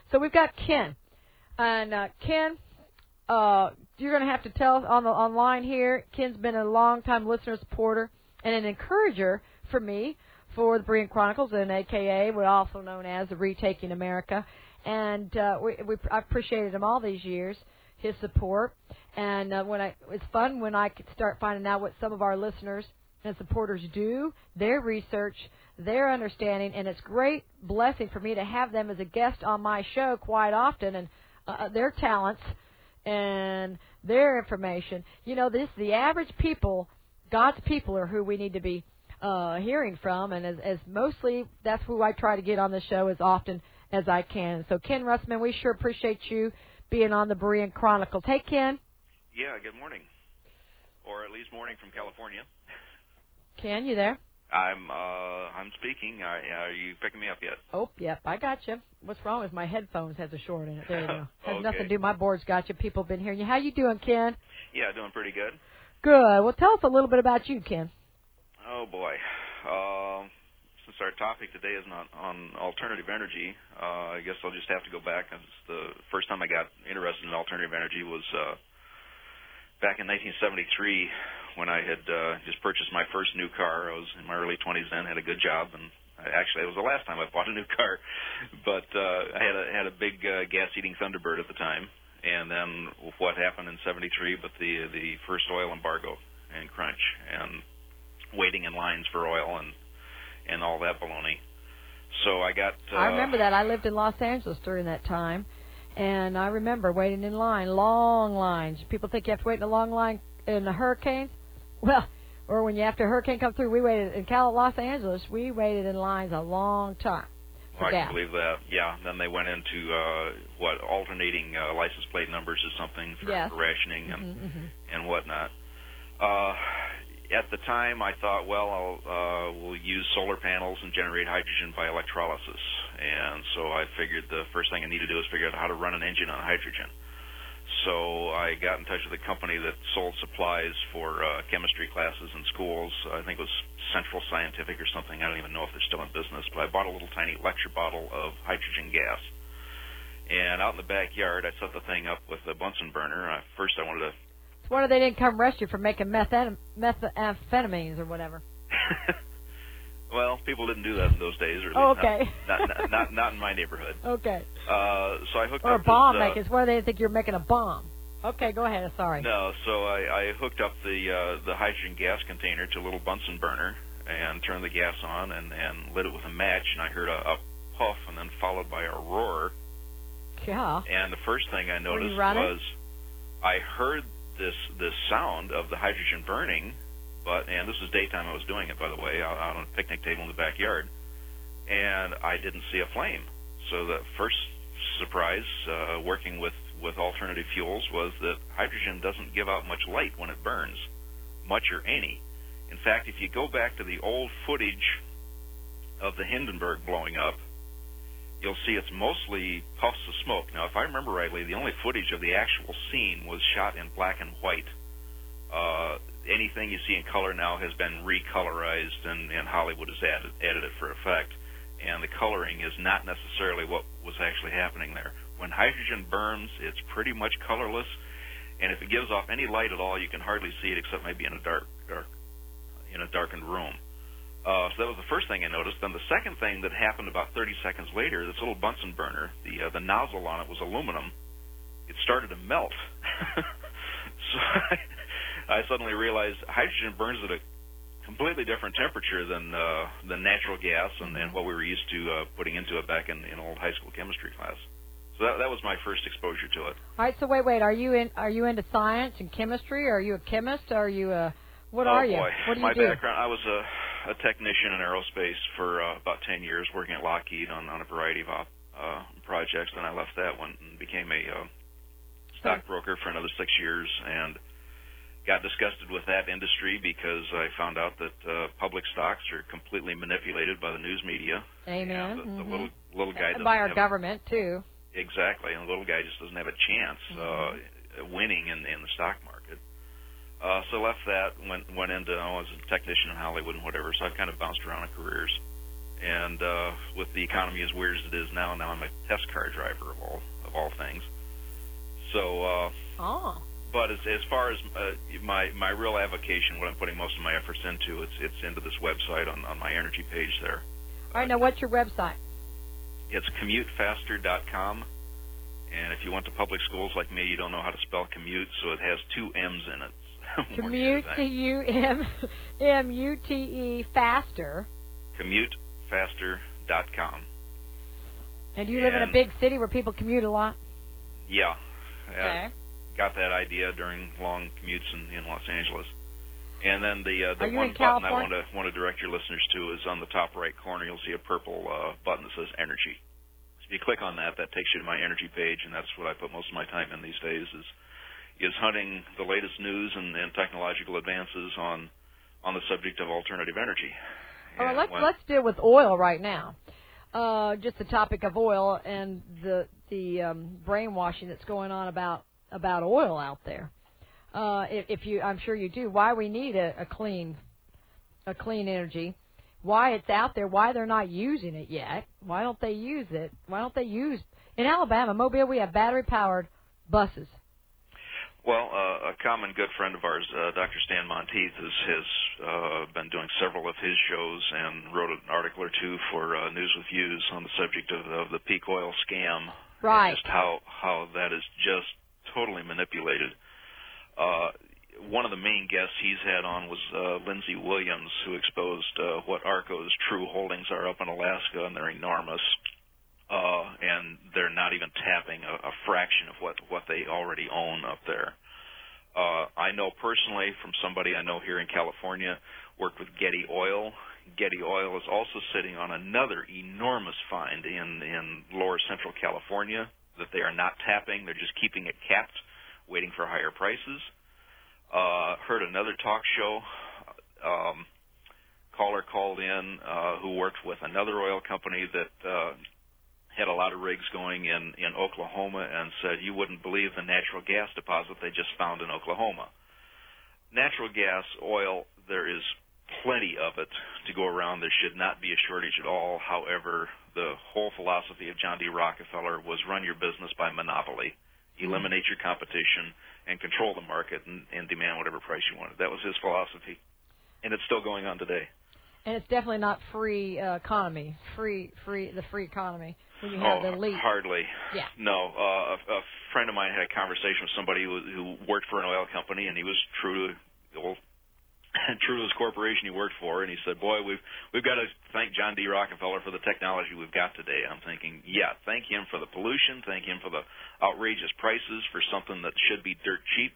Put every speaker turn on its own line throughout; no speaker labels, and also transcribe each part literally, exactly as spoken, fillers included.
So we've got Ken. And uh, Ken, uh, you're going to have to tell us on the online here. Ken's been a long-time listener, supporter, and an encourager for me for the Berean Chronicles, and A K A, we're also known as the Retaking America. And uh, we, we I've appreciated him all these years, his support. And uh, when I it's fun when I could start finding out what some of our listeners and supporters do, their research, their understanding, and it's great blessing for me to have them as a guest on my show quite often, and uh, their talents and their information. You know, this the average people, God's people, are who we need to be uh, hearing from, and as, as mostly that's who I try to get on the show as often as I can. So, Ken Russman, we sure appreciate you being on the Berean Chronicles. Hey, Ken.
Yeah, good morning, or at least morning from California.
Ken, you there?
I'm uh, I'm speaking. Are, are you picking me up yet?
Oh, yep, I got you. What's wrong with my headphones? Has a short in it. There you go. Has
Okay.
nothing to do. My board's got you. People have been hearing you. How you doing, Ken?
Yeah, doing pretty good.
Good. Well, tell us a little bit about you, Ken.
Oh boy. Uh, since our topic today is not on alternative energy, uh, I guess I'll just have to go back. It's the first time I got interested in alternative energy was uh, back in nineteen seventy-three. When I had uh, just purchased my first new car. I was in my early twenties then, had a good job, and I, actually it was the last time I bought a new car. But uh, I had a had a big uh, gas-eating Thunderbird at the time, and then what happened in seventy-three, but the the first oil embargo and crunch, and waiting in lines for oil and and all that baloney. So I got. Uh,
I remember that. I lived in Los Angeles during that time, and I remember waiting in line, long lines. People think you have to wait in a long line in the hurricanes. Well, or when you after a hurricane come through, we waited in Cal Los Angeles. We waited in lines a long time.
Well, I can believe that. Yeah. Then they went into uh, what alternating uh, license plate numbers or something for,
yes.
for rationing and
mm-hmm, mm-hmm.
and whatnot. Uh, at the time, I thought, well, I'll uh, we'll use solar panels and generate hydrogen by electrolysis. And so I figured the first thing I need to do is figure out how to run an engine on hydrogen. So I got in touch with a company that sold supplies for uh, chemistry classes in schools. I think it was Central Scientific or something. I don't even know if they're still in business. But I bought a little tiny lecture bottle of hydrogen gas. And out in the backyard, I set the thing up with a Bunsen burner. Uh, first, I wanted to...
It's wonder they didn't come arrest you for making methan- methamphetamines or whatever.
Well, people didn't do that in those days. Or
oh, okay.
Not, not, not, not in my neighborhood.
Okay.
Uh, so I hooked
or
up...
Or a bomb
this, uh,
makers. Where they think you're making a bomb. Okay, go ahead. Sorry.
No, so I, I hooked up the uh, the hydrogen gas container to a little Bunsen burner and turned the gas on and, and lit it with a match, and I heard a, a puff and then followed by a roar.
Yeah.
And the first thing I noticed
was
I heard this this sound of the hydrogen burning, but and this was daytime I was doing it, by the way, out, out on a picnic table in the backyard, and I didn't see a flame. So the first surprise uh, working with with alternative fuels was that hydrogen doesn't give out much light when it burns, much or any. In fact, if you go back to the old footage of the Hindenburg blowing up, you'll see it's mostly puffs of smoke. Now, if I remember rightly, the only footage of the actual scene was shot in black and white. Uh, anything you see in color now has been recolorized, and, and Hollywood has added, added it for effect. And the coloring is not necessarily what was actually happening there. When hydrogen burns, it's pretty much colorless, and if it gives off any light at all, you can hardly see it except maybe in a dark, dark in a darkened room. Uh, so that was the first thing I noticed. Then the second thing that happened about thirty seconds later, this little Bunsen burner, the uh, the nozzle on it was aluminum. It started to melt. So I, I suddenly realized hydrogen burns at a completely different temperature than uh, than natural gas and, and what we were used to uh, putting into it back in, in old high school chemistry class. So that, that was my first exposure to it.
All right. So wait, wait. Are you in? Are you into science and chemistry? Are you a chemist? Are you a? What
oh,
are you?
Boy.
What do you
my
do?
background, I was a, a technician in aerospace for uh, about ten years, working at Lockheed on, on a variety of uh, projects. Then I left that one and became a uh, stockbroker for another six years, and got disgusted with that industry because I found out that uh, public stocks are completely manipulated by the news media.
Amen.
And the,
mm-hmm.
the little little guy
and by our
have,
government too.
Exactly, and the little guy just doesn't have a chance uh, winning in, in the stock market. Uh, so left that, went went into, I was a technician in Hollywood and whatever, so I've kind of bounced around in careers. And uh, with the economy as weird as it is now, now I'm a test car driver of all of all things. So, uh,
oh.
but as as far as uh, my my real avocation, what I'm putting most of my efforts into, it's it's into this website on, on my energy page there.
All right, now what's your website?
It's commute faster dot com. And if you went to public schools like me, you don't know how to spell commute, so it has two M's in it.
Commute, C U M M U T E, faster.
commute faster dot com.
And do you live and, in a big city where people commute a lot?
Yeah.
Okay.
I got that idea during long commutes in, in Los Angeles. And then the uh, the
Are you
one
in
button I
California?
want to want to direct your listeners to is on the top right corner. You'll see a purple uh, button that says energy. If you click on that, that takes you to my energy page, and that's what I put most of my time in these days is is hunting the latest news and, and technological advances on on the subject of alternative energy.
All right, let's
when,
let's deal with oil right now. Uh, just the topic of oil and the the um, brainwashing that's going on about about oil out there. Uh, if, if you, I'm sure you do. Why we need a, a clean a clean energy. Why it's out there, why they're not using it yet. Why don't they use it? Why don't they use... In Alabama, Mobile, we have battery-powered buses.
Well, uh, a common good friend of ours, uh, Doctor Stan Monteith, has, has uh, been doing several of his shows and wrote an article or two for uh, News with Views on the subject of, of the peak oil scam.
Right.
And just how, how that is just totally manipulated. Uh, one of the main guests he's had on was uh, Lindsey Williams, who exposed uh, what ARCO's true holdings are up in Alaska, and they're enormous. Uh, and they're not even tapping a, a fraction of what, what they already own up there. Uh, I know personally from somebody I know here in California, worked with Getty Oil. Getty Oil is also sitting on another enormous find in, in lower central California that they are not tapping. They're just keeping it capped, waiting for higher prices. Uh, heard another talk show. Um, caller called in uh, who worked with another oil company that uh, had a lot of rigs going in, in Oklahoma and said, you wouldn't believe the natural gas deposit they just found in Oklahoma. Natural gas, oil, there is plenty of it to go around. There should not be a shortage at all. However, the whole philosophy of John D. Rockefeller was run your business by monopoly, eliminate your competition, and control the market and, and demand whatever price you wanted. That was his philosophy, and it's still going on today.
And it's definitely not free uh, economy, free, free, the free economy when you have
oh,
the elite.
Hardly.
Yeah.
No. Uh, a, a friend of mine had a conversation with somebody who, who worked for an oil company, and he was true to well, true to his corporation he worked for, and he said, "Boy, we've we've got to thank John D. Rockefeller for the technology we've got today." I'm thinking, yeah, thank him for the pollution, thank him for the outrageous prices for something that should be dirt cheap.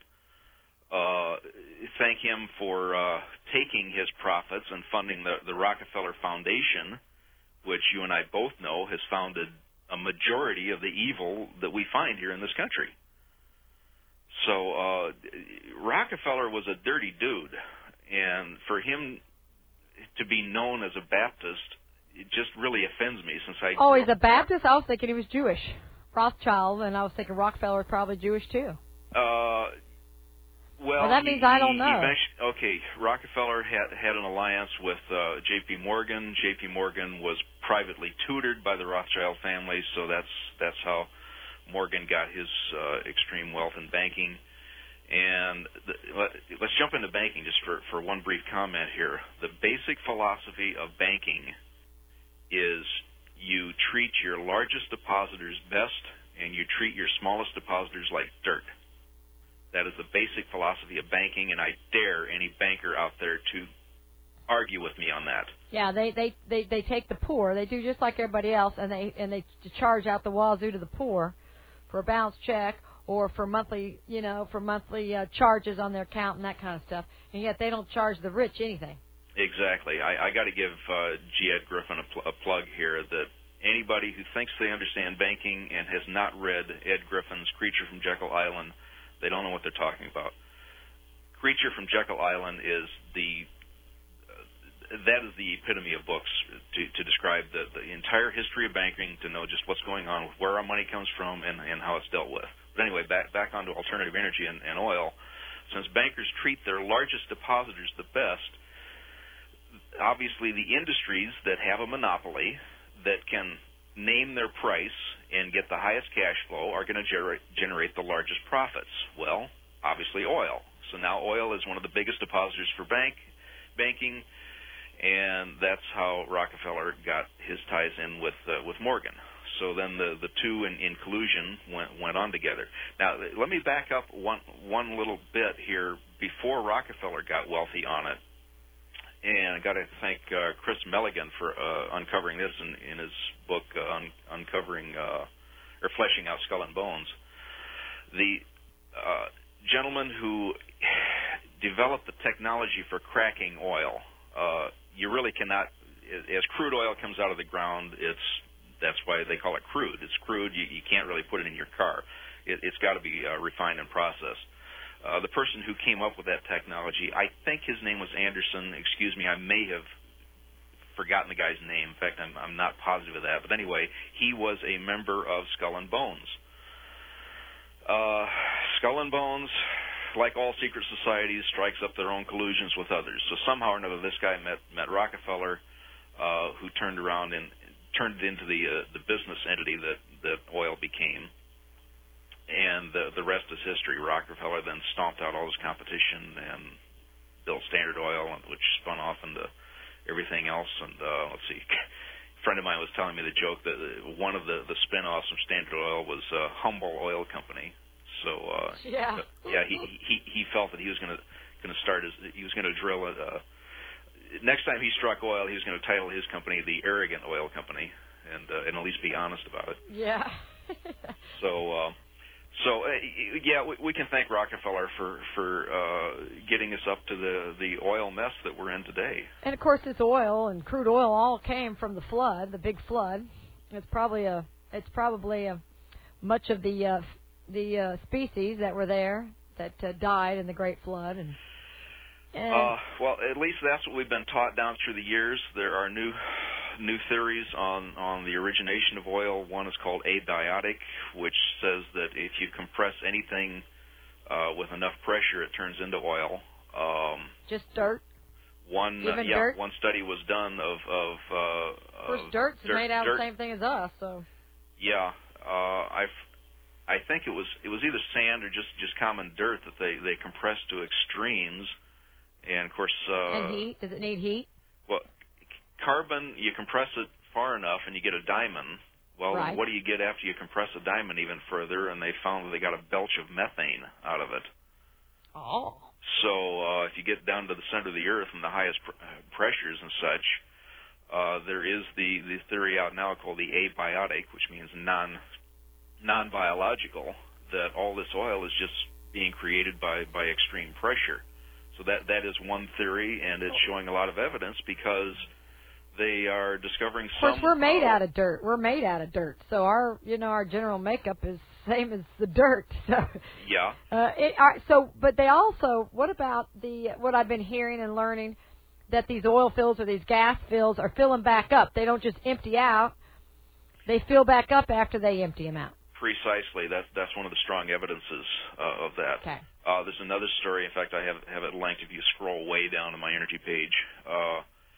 Uh, thank him for uh, taking his profits and funding the, the Rockefeller Foundation, which you and I both know has founded a majority of the evil that we find here in this country. So uh, Rockefeller was a dirty dude, and for him to be known as a Baptist, it just really offends me. Since I
oh, he's a Baptist? I was thinking he was Jewish, Rothschild, and I was thinking Rockefeller was probably Jewish too.
Uh, well,
well, that
he,
means I don't
he,
know.
He okay, Rockefeller had had an alliance with uh, J P. Morgan. J P. Morgan was privately tutored by the Rothschild family, so that's that's how Morgan got his uh, extreme wealth in banking. And the, let, let's jump into banking just for, for one brief comment here. The basic philosophy of banking is you treat your largest depositors best and you treat your smallest depositors like dirt. That is the basic philosophy of banking, and I dare any banker out there to argue with me on that.
Yeah, they, they, they, they take the poor. They do just like everybody else, and they and they charge out the wazoo to the poor for a bounce check or for monthly, you know, for monthly uh, charges on their account and that kind of stuff. And yet they don't charge the rich anything.
Exactly. I, I got to give uh, G. Ed Griffin a, pl- a plug here that anybody who thinks they understand banking and has not read Ed Griffin's Creature from Jekyll Island, they don't know what they're talking about. Creature from Jekyll Island is the uh, that is the epitome of books to, to describe the, the entire history of banking, to know just what's going on, where our money comes from, and, and how it's dealt with. But anyway, back back onto alternative energy and, and oil. Since bankers treat their largest depositors the best, obviously the industries that have a monopoly that can name their price and get the highest cash flow are going to generate, generate the largest profits. Well, obviously oil. So now oil is one of the biggest depositors for bank banking, and that's how Rockefeller got his ties in with uh, with Morgan. So then the the two in, in collusion went went on together. Now let me back up one one little bit here before Rockefeller got wealthy on it, and I got to thank uh, Chris Milligan for uh, uncovering this in, in his book uh, un, uncovering uh, or fleshing out Skull and Bones. The uh, gentleman who developed the technology for cracking oil. Uh, you really cannot, as crude oil comes out of the ground, it's that's why they call it crude. It's crude. You, you can't really put it in your car. It, it's got to be uh, refined and processed. Uh, the person who came up with that technology, I think his name was Anderson. Excuse me, I may have forgotten the guy's name. In fact, I'm, I'm not positive of that. But anyway, he was a member of Skull and Bones. Uh, Skull and Bones, like all secret societies, strikes up their own collusions with others. So somehow or another, this guy met met Rockefeller, uh, who turned around and turned it into the uh, the business entity that, that oil became. And the the rest is history. Rockefeller then stomped out all his competition and built Standard Oil, which spun off into everything else. And uh, let's see, a friend of mine was telling me the joke that one of the, the spin-offs from Standard Oil was uh, Humble Oil Company. So uh,
yeah,
yeah, he he he felt that he was going to going to start his he was going to drill it. Uh, next time he struck oil, he was going to title his company the Arrogant Oil Company, and uh, and at least be honest about it.
Yeah.
so uh, so uh, yeah, we, we can thank Rockefeller for for uh, getting us up to the the oil mess that we're in today.
And of course, this oil and crude oil all came from the flood, the big flood. It's probably a it's probably a much of the uh, the uh, species that were there that uh, died in the Great Flood. And, and
uh, well, at least that's what we've been taught down through the years. There are new new theories on, on the origination of oil. One is called abiotic, which says that if you compress anything uh, with enough pressure, it turns into oil. Um,
Just dirt?
One, uh,
Even
yeah,
dirt?
one study was done of of. Uh,
of course,
of
dirt's
dirt,
made out
dirt.
of the same thing as us, so.
Yeah, uh, I've. I think it was it was either sand or just, just common dirt that they, they compressed to extremes, and of course. Uh,
and heat? Does it need heat?
Well, carbon, you compress it far enough and you get a diamond. Well,
right.
What do you get after you compress a diamond even further? And they found that they got a belch of methane out of it.
Oh.
So uh, if you get down to the center of the Earth and the highest pr- pressures and such, uh, there is the, the theory out now called the abiotic, which means non non-biological, that all this oil is just being created by, by extreme pressure. So that that is one theory, and it's showing a lot of evidence because they are discovering some.
Of course, we're made
uh,
out of dirt. We're made out of dirt. So our, you know, our general makeup is same as the dirt. So
yeah.
Uh, it, uh, so, but they also. What about the what I've been hearing and learning that these oil fields or these gas fields are filling back up? They don't just empty out; they fill back up after they empty them out.
Precisely. That's that's one of the strong evidences uh, of that.
Okay.
Uh, there's another story. In fact, I have have it linked if you scroll way down to my energy page uh,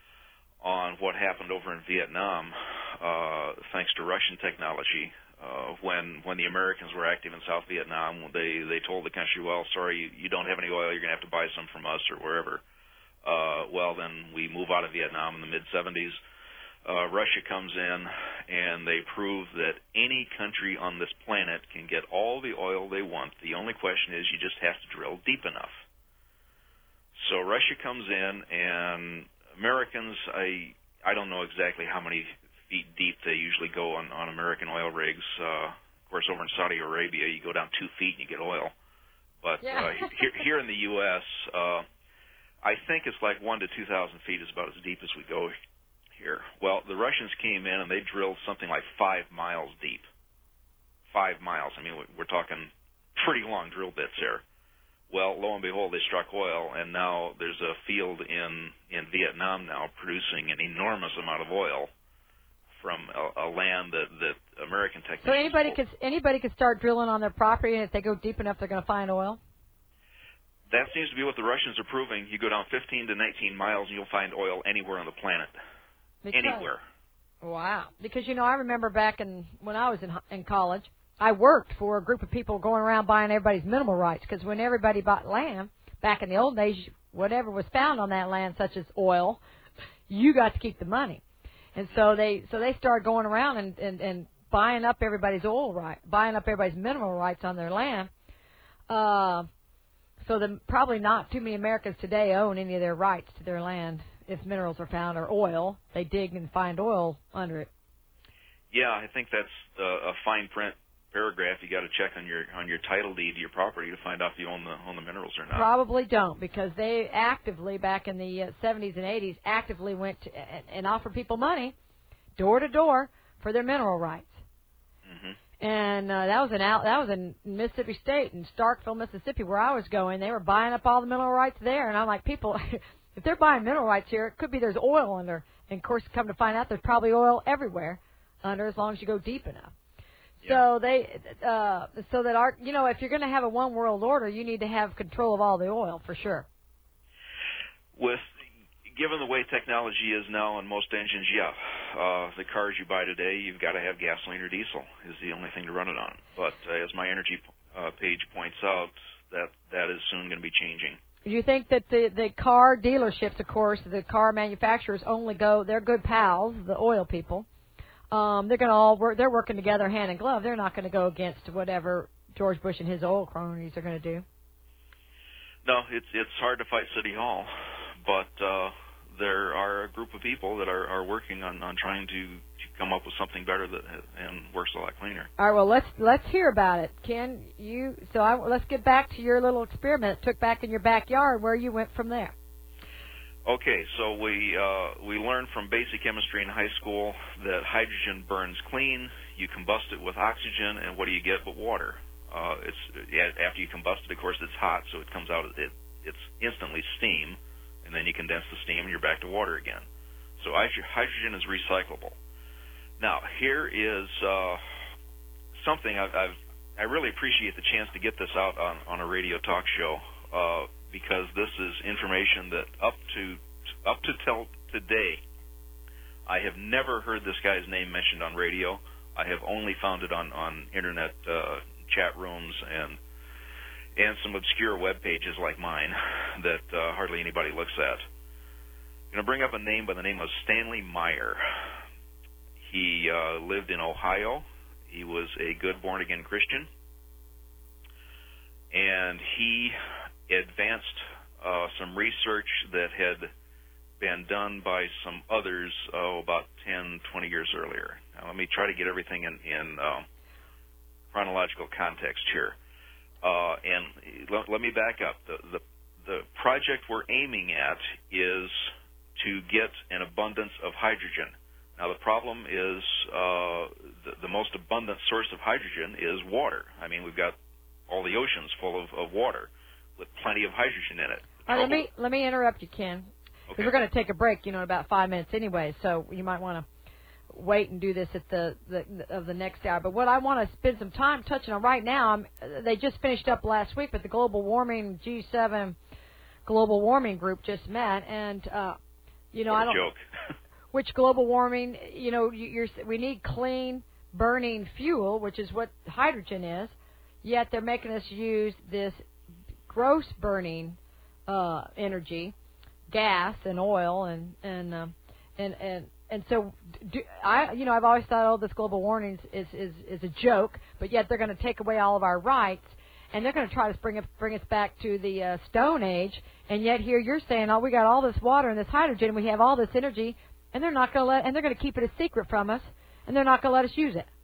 on what happened over in Vietnam, uh, thanks to Russian technology. Uh, when when the Americans were active in South Vietnam, they they told the country, well, sorry, you, you don't have any oil. You're going to have to buy some from us or wherever. Uh, well, then we move out of Vietnam in the mid seventies. Uh, Russia comes in, and they prove that any country on this planet can get all the oil they want. The only question is you just have to drill deep enough. So Russia comes in, and Americans, I I don't know exactly how many feet deep they usually go on, on American oil rigs. Uh, of course, over in Saudi Arabia, you go down two feet and you get oil. But
Yeah.
uh, here, here in the U S, uh, I think it's like one to two thousand feet is about as deep as we go here. Well, the Russians came in and they drilled something like five miles deep. Five miles. I mean, we're talking pretty long drill bits there. Well, lo and behold, they struck oil, and now there's a field in, in Vietnam now producing an enormous amount of oil from a, a land that, that American technicians...
So anybody could anybody could start drilling on their property, and if they go deep enough, they're going to find oil?
that seems to be what the Russians are proving. You go down fifteen to nineteen miles, and you'll find oil anywhere on the planet.
Because,
anywhere.
Wow. Because, you know, I remember back in when I was in in college, I worked for a group of people going around buying everybody's mineral rights. Because when everybody bought land, back in the old days, whatever was found on that land, such as oil, you got to keep the money. And so they so they started going around and, and, and buying up everybody's oil right, buying up everybody's mineral rights on their land. Uh, so the, probably not too many Americans today own any of their rights to their land if minerals are found or oil. They dig and find oil under it.
Yeah, I think that's uh, a fine print paragraph. You got to check on your on your title deed to your property to find out if you own the own the minerals or not.
Probably don't, because they actively back in the uh, seventies and eighties actively went to, and, and offered people money door to door for their mineral rights.
Mm-hmm.
And uh, that was in out that was in Mississippi State, in Starkville, Mississippi, where I was going. They were buying up all the mineral rights there, and I'm like, people, if they're buying mineral rights here, it could be there's oil under. And of course, come to find out, there's probably oil everywhere under, as long as you go deep enough. So they, uh, so that our, you know, if you're going to have a one world order, you need to have control of all the oil for sure.
With, given the way technology is now on most engines, yeah, uh, the cars you buy today, you've got to have gasoline or diesel is the only thing to run it on. But uh, as my energy uh, page points out, that that is soon going to be changing.
Do you think that the the car dealerships, of course, the car manufacturers only go, they're good pals, the oil people. Um, they're going to all work. They're working together, hand in glove. They're not going to go against whatever George Bush and his oil cronies are going to do.
No, it's it's hard to fight City Hall, but uh, there are a group of people that are, are working on, on trying to, to come up with something better that and works a lot cleaner.
All right. Well, let's let's hear about it, Ken. You so I, let's get back to your little experiment that took back in your backyard, where you went from there.
Okay, so we uh, we learned from basic chemistry in high school that hydrogen burns clean. You combust it with oxygen, and what do you get but water? Uh, it's after you combust it, of course, it's hot, so it comes out. It it's instantly steam, and then you condense the steam, and you're back to water again. So hydrogen is recyclable. Now here is uh, something I've, I've I really appreciate the chance to get this out on on a radio talk show. Uh, because this is information that up to up to till today, I have never heard this guy's name mentioned on radio. I have only found it on, on internet uh, chat rooms and and some obscure web pages like mine that uh, hardly anybody looks at. I'm going to bring up a name by the name of Stanley Meyer. He uh, lived in Ohio. He was a good born-again Christian. And he advanced uh, some research that had been done by some others oh, about ten, twenty years earlier. Now, let me try to get everything in, in uh, chronological context here. Uh, and let, let me back up. The, the, the project we're aiming at is to get an abundance of hydrogen. Now, the problem is uh, the, the most abundant source of hydrogen is water. I mean, we've got all the oceans full of, of water with plenty of hydrogen in it.
All right, let me let me interrupt you, Ken.
Okay.
We're going to take a break, you know, in about five minutes anyway, so you might want to wait and do this at the, the of the next hour. But what I want to spend some time touching on right now, I'm, they just finished up last week, but the global warming G seven global warming group just met, and uh, you know,
what
I
a
don't
joke.
which global warming, you know, you, you're we need clean burning fuel, which is what hydrogen is. Yet they're making us use this gross burning uh, energy, gas and oil, and and um, and and and so do, I, you know, I've always thought, oh, this global warming is is is a joke, but yet they're going to take away all of our rights, and they're going to try to bring us bring us back to the uh, Stone Age, and yet here you're saying, oh, we got all this water and this hydrogen, we have all this energy, and they're not going to let, and they're going to keep it a secret from us, and they're not going to let us use it.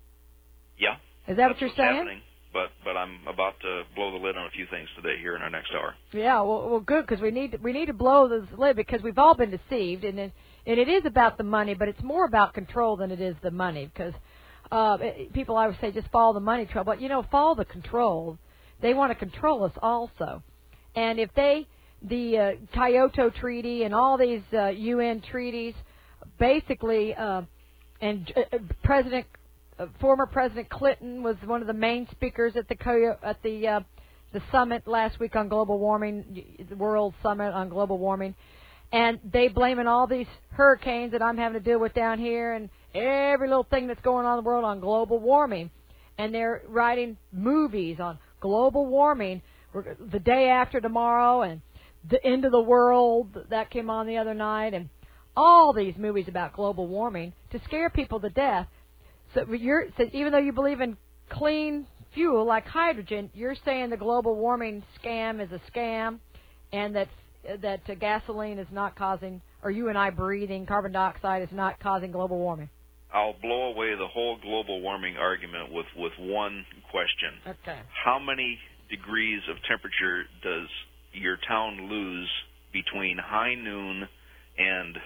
Yeah.
Is that
That's
what you're
what's
saying?
Happening. But but I'm about to blow the lid on a few things today here in our next hour.
Yeah, well, well, good, because we need we need to blow this lid, because we've all been deceived, and it, and it is about the money, but it's more about control than it is the money. Because uh, it, people always say just follow the money trail, but you know, follow the control. They want to control us also, and if they the uh, Kyoto Treaty and all these uh, U N treaties, basically, uh, and uh, President. Uh, former President Clinton was one of the main speakers at the at the uh, the summit last week on global warming, the World Summit on global warming, and they blaming all these hurricanes that I'm having to deal with down here and every little thing that's going on in the world on global warming. And they're writing movies on global warming the day after tomorrow and the end of the world that came on the other night, and all these movies about global warming to scare people to death. So you're so even though you believe in clean fuel like hydrogen, you're saying the global warming scam is a scam, and that that uh, gasoline is not causing, or you and I breathing carbon dioxide is not causing global warming.
I'll blow away the whole global warming argument with, with one question.
Okay.
How many degrees of temperature does your town lose between high noon and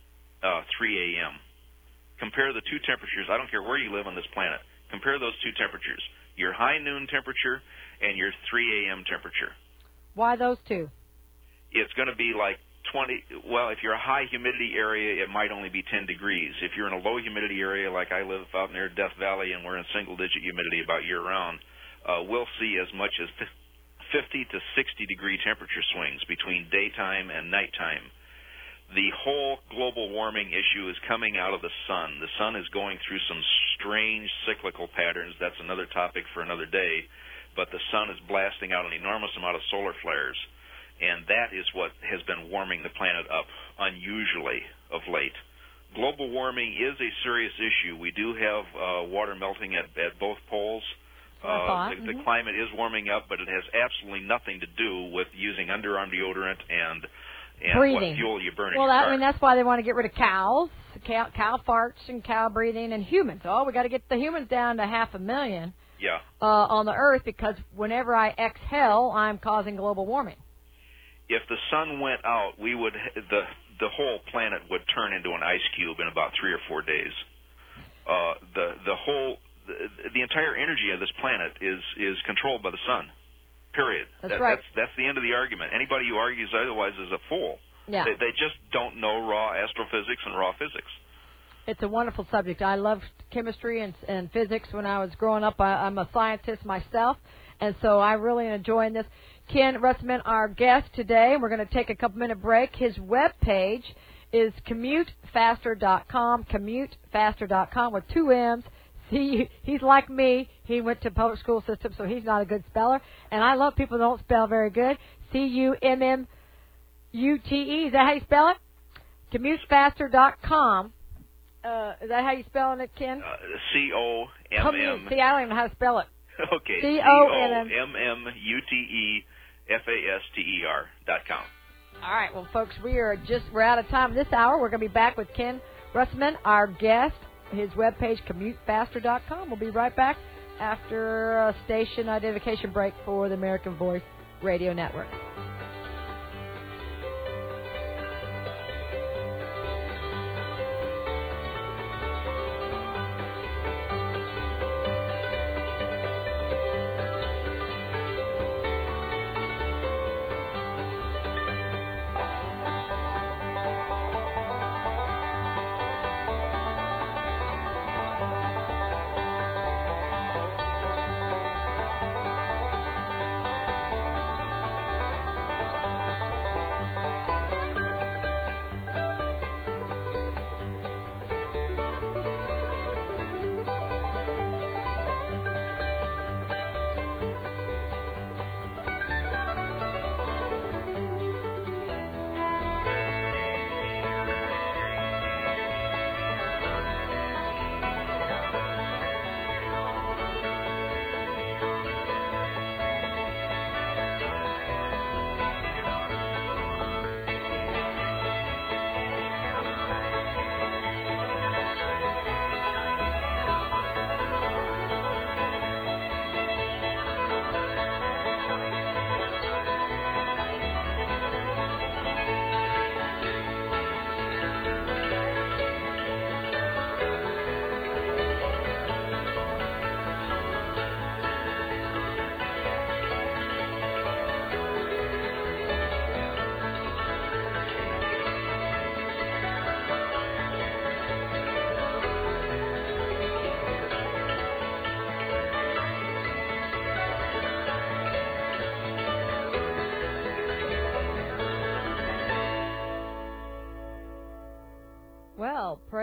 uh, three a.m.? Compare the two temperatures. I don't care where you live on this planet. Compare those two temperatures, your high noon temperature and your three a.m. temperature.
Why those two?
It's going to be like twenty. Well, if you're a high humidity area, it might only be ten degrees. If you're in a low humidity area, like I live out near Death Valley and we're in single-digit humidity about year-round, uh, we'll see as much as fifty to sixty degree temperature swings between daytime and nighttime. The whole global warming issue is coming out of the sun. The sun is going through some strange cyclical patterns. That's another topic for another day. But the sun is blasting out an enormous amount of solar flares, and that is what has been warming the planet up unusually of late. Global warming is a serious issue. We do have uh, water melting at, at both poles. Uh, the, the mm-hmm. climate is warming up, but it has absolutely nothing to do with using underarm deodorant and and
breathing.
What fuel you burn in
well,
your
that,
car.
I mean, that's why they want to get rid of cows, cow, cow farts and cow breathing, and humans. Oh, we got to get the humans down to half a million
yeah.
uh, on the Earth, because whenever I exhale, I'm causing global warming.
If the sun went out, we would the the whole planet would turn into an ice cube in about three or four days. Uh, the the whole the, the entire energy of this planet is is controlled by the sun. Period.
That's
that,
right.
That's, that's the end of the argument. Anybody who argues otherwise is a fool.
Yeah.
They, they just don't know raw astrophysics and raw physics.
It's a wonderful subject. I loved chemistry and, and physics when I was growing up. I, I'm a scientist myself, and so I really am enjoying this. Ken Russman, our guest today, we're going to take a couple-minute break. His webpage is commute faster dot com, commute faster dot com with two M's. He he's like me. He went to public school system, so he's not a good speller. And I love people who don't spell very good. C U M M U T E. Is that how you spell it? commute faster dot com. Uh, is that how you spelling it, Ken?
Uh, C O M M.
See, I don't even know how to spell it.
Okay.
C O M
M M U T E F A S T E R dot com.
All right. Well, folks, we are just we're out of time this hour. We're going to be back with Ken Russman, our guest. His webpage, commute faster dot com. We'll be right back after a station identification break for the American Voice Radio Network.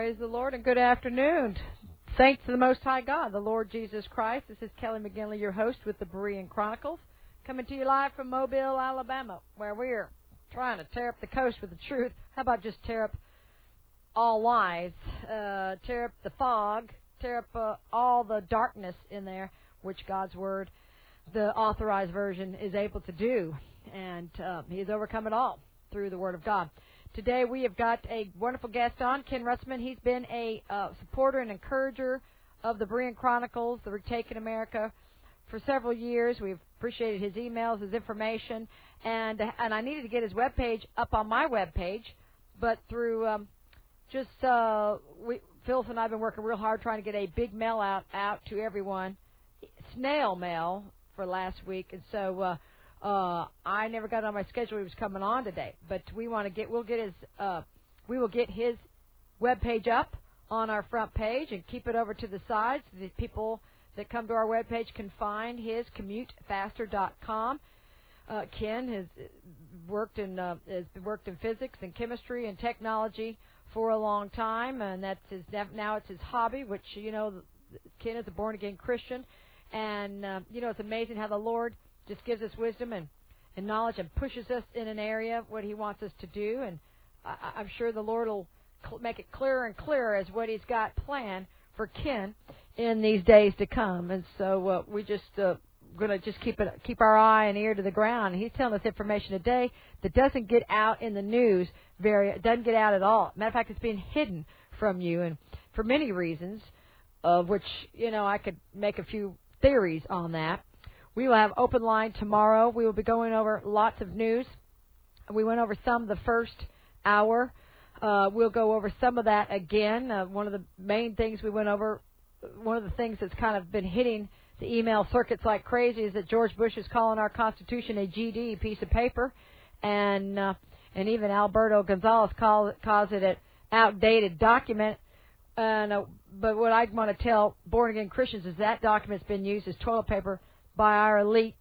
Praise the Lord and good afternoon. Thanks to the Most High God, the Lord Jesus Christ. This is Kelly McGinley, your host with the Berean Chronicles, coming to you live from Mobile, Alabama, where we're trying to tear up the coast with the truth. How about just tear up all lies, uh, tear up the fog, tear up uh, all the darkness in there, which God's Word, the authorized version, is able to do. And uh, He has overcome it all through the Word of God. Today we have got a wonderful guest on, Ken Russman. He's been a uh, supporter and encourager of the Berean Chronicles, the Retaken America, for several years. We've appreciated his emails, his information, and and I needed to get his webpage up on my webpage, but through um, just uh, we, Phyllis and I have been working real hard trying to get a big mail out out to everyone, snail mail for last week, and so. Uh, Uh, I never got on my schedule. He was coming on today, but we want to get. We'll get his. Uh, we will get his web page up on our front page and keep it over to the side so that people that come to our web page can find his commute faster dot com. Uh, Ken has worked in uh, has worked in physics and chemistry and technology for a long time, and that's his. Now it's his hobby, which you know, Ken is a born again Christian, and uh, you know it's amazing how the Lord just gives us wisdom and, and knowledge and pushes us in an area what He wants us to do. And I, I'm sure the Lord will cl- make it clearer and clearer as what He's got planned for Ken in these days to come. And so uh, we just uh, going to just keep it, keep our eye and ear to the ground. And He's telling us information today that doesn't get out in the news very, it doesn't get out at all. Matter of fact, it's being hidden from you, and for many reasons, of which you know I could make a few theories on that. We will have open line tomorrow. We will be going over lots of news. We went over some the first hour. Uh, we'll go over some of that again. Uh, one of the main things we went over, one of the things that's kind of been hitting the email circuits like crazy is that George Bush is calling our Constitution a G D, piece of paper, and uh, and even Alberto Gonzalez call, calls it an outdated document. And uh, but what I want to tell born-again Christians is that document's been used as toilet paper by our elite,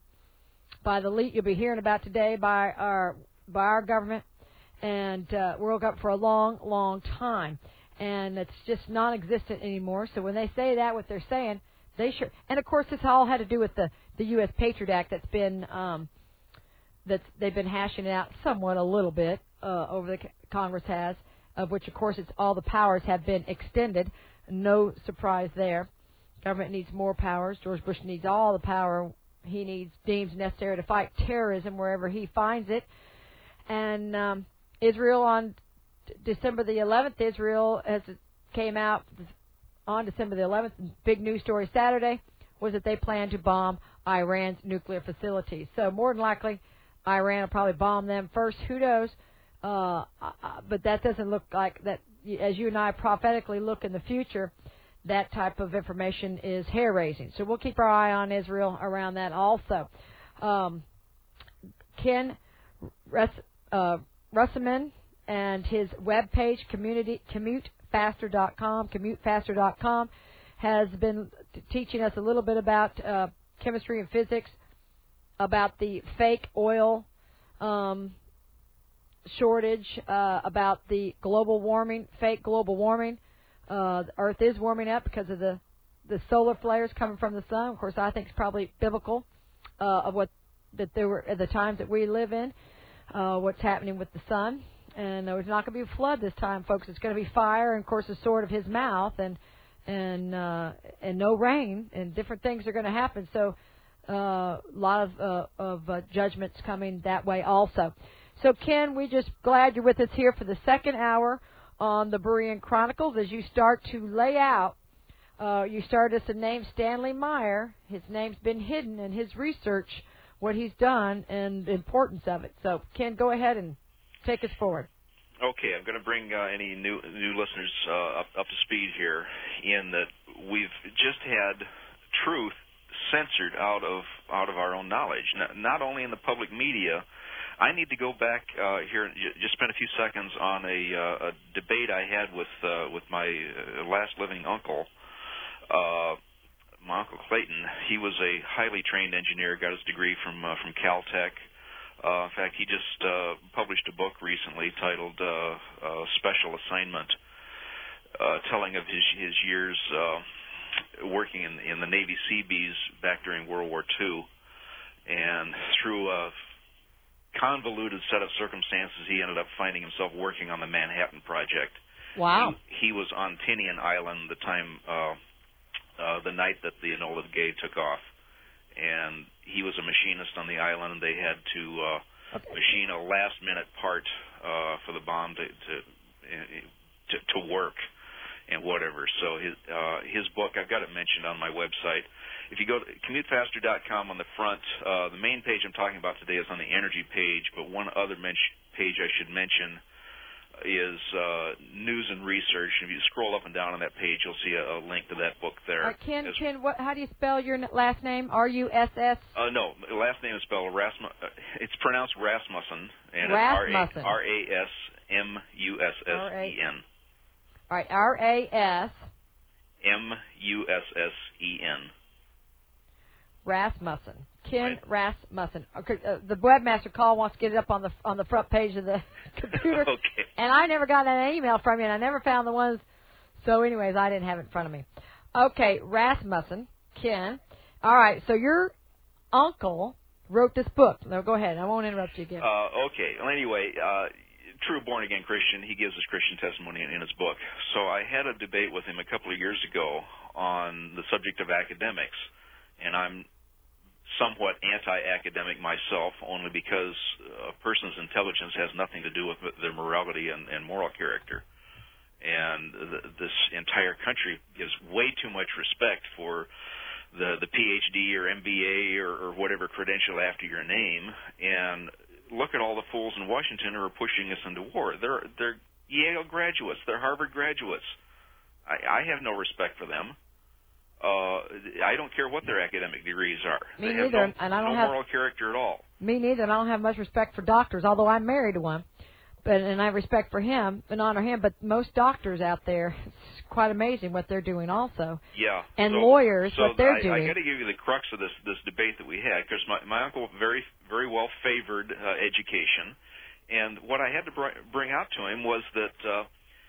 by the elite you'll be hearing about today, by our by our government and uh, World Cup for a long, long time, and it's just non-existent anymore. So when they say that, what they're saying, they sure. And of course, this all had to do with the the U S Patriot Act that's been um, that they've been hashing it out somewhat a little bit uh, over the Congress has, of which of course it's all the powers have been extended. No surprise there. Government needs more powers. George Bush needs all the power he needs, deems necessary to fight terrorism wherever he finds it. And um, Israel on December the eleventh, Israel, as it came out on December the eleventh, big news story Saturday, was that they plan to bomb Iran's nuclear facilities. So more than likely, Iran will probably bomb them first. Who knows? Uh, but that doesn't look like that. As you and I prophetically look in the future, that type of information is hair-raising. So we'll keep our eye on Israel around that also. Um, Ken Russ, uh, Russman and his webpage, community, commute faster dot com, commute faster dot com, has been t- teaching us a little bit about uh, chemistry and physics, about the fake oil um, shortage, uh, about the global warming, fake global warming. Uh, the Earth is warming up because of the, the solar flares coming from the sun. Of course, I think it's probably biblical uh, of what that there were at the times that we live in, uh, what's happening with the sun. And there's not going to be a flood this time, folks. It's going to be fire, and of course, the sword of His mouth, and and uh, and no rain, and different things are going to happen. So, a uh, lot of uh, of uh, judgments coming that way also. So, Ken, we're just glad you're with us here for the second hour on the Berean Chronicles as you start to lay out. Uh, you started us to name Stanley Meyer. His name's been hidden in his research, what he's done, and the importance of it. So, Ken, go ahead and take us forward.
Okay, I'm going to bring uh, any new new listeners uh, up, up to speed here in that we've just had truth censored out of out of our own knowledge, not, not only in the public media. I need to go back uh, here and just spend a few seconds on a, uh, a debate I had with uh, with my uh, last living uncle, uh, my Uncle Clayton. He was a highly trained engineer, got his degree from uh, from Caltech. Uh, in fact, he just uh, published a book recently titled uh, uh, Special Assignment. uh, telling of his his years uh, working in in the Navy Seabees back during World War Two, and through a convoluted set of circumstances, he ended up finding himself working on the Manhattan Project.
Wow.
He, he was on Tinian Island the time, uh, uh, the night that the Enola Gay took off, and he was a machinist on the island. They had to uh, okay. machine a last-minute part uh, for the bomb to to, to to work and whatever. So his uh, his book, I've got it mentioned on my website. If you go to commute faster dot com on the front, uh, the main page I'm talking about today is on the energy page, but one other men- page I should mention is uh, news and research. If you scroll up and down on that page, you'll see a, a link to that book there.
Uh, Ken,
As,
Ken, what? How do you spell your last name? R U S S?
Uh, no, last name is spelled Rasmus. Uh, it's pronounced Rasmussen, and
Rasmussen.
it's R A S M U S S E N.
All right, R A S
M U S S E N.
Rasmussen. Ken
right.
Rasmussen. Okay, uh, the webmaster call wants to get it up on the on the front page of the computer.
Okay.
And I never got an email from you, and I never found the ones. So, anyways, I didn't have it in front of me. Okay, Rasmussen, Ken. All right, so your uncle wrote this book. No, go ahead. I won't interrupt you again.
Uh, okay. Well, anyway, uh, true born-again Christian, he gives his Christian testimony in, in his book. So I had a debate with him a couple of years ago on the subject of academics, and I'm somewhat anti-academic myself, only because a person's intelligence has nothing to do with their morality and, and moral character. And the, this entire country gives way too much respect for the, the P H D or M B A or, or whatever credential after your name. And look at all the fools in Washington who are pushing us into war. They're, they're Yale graduates. They're Harvard graduates. I, I have no respect for them. Uh, I don't care what their academic degrees are.
Me
they
neither,
have no,
and I don't
no
have
moral character at all.
Me neither, and I don't have much respect for doctors, although I'm married to one. But and I have respect for him and honor him. But most doctors out there, it's quite amazing what they're doing, also.
Yeah.
And
so,
lawyers,
so
what they're
I,
doing.
I got to give you the crux of this this debate that we had, because my my uncle very very well favored uh, education, and what I had to br- bring out to him was that. Uh,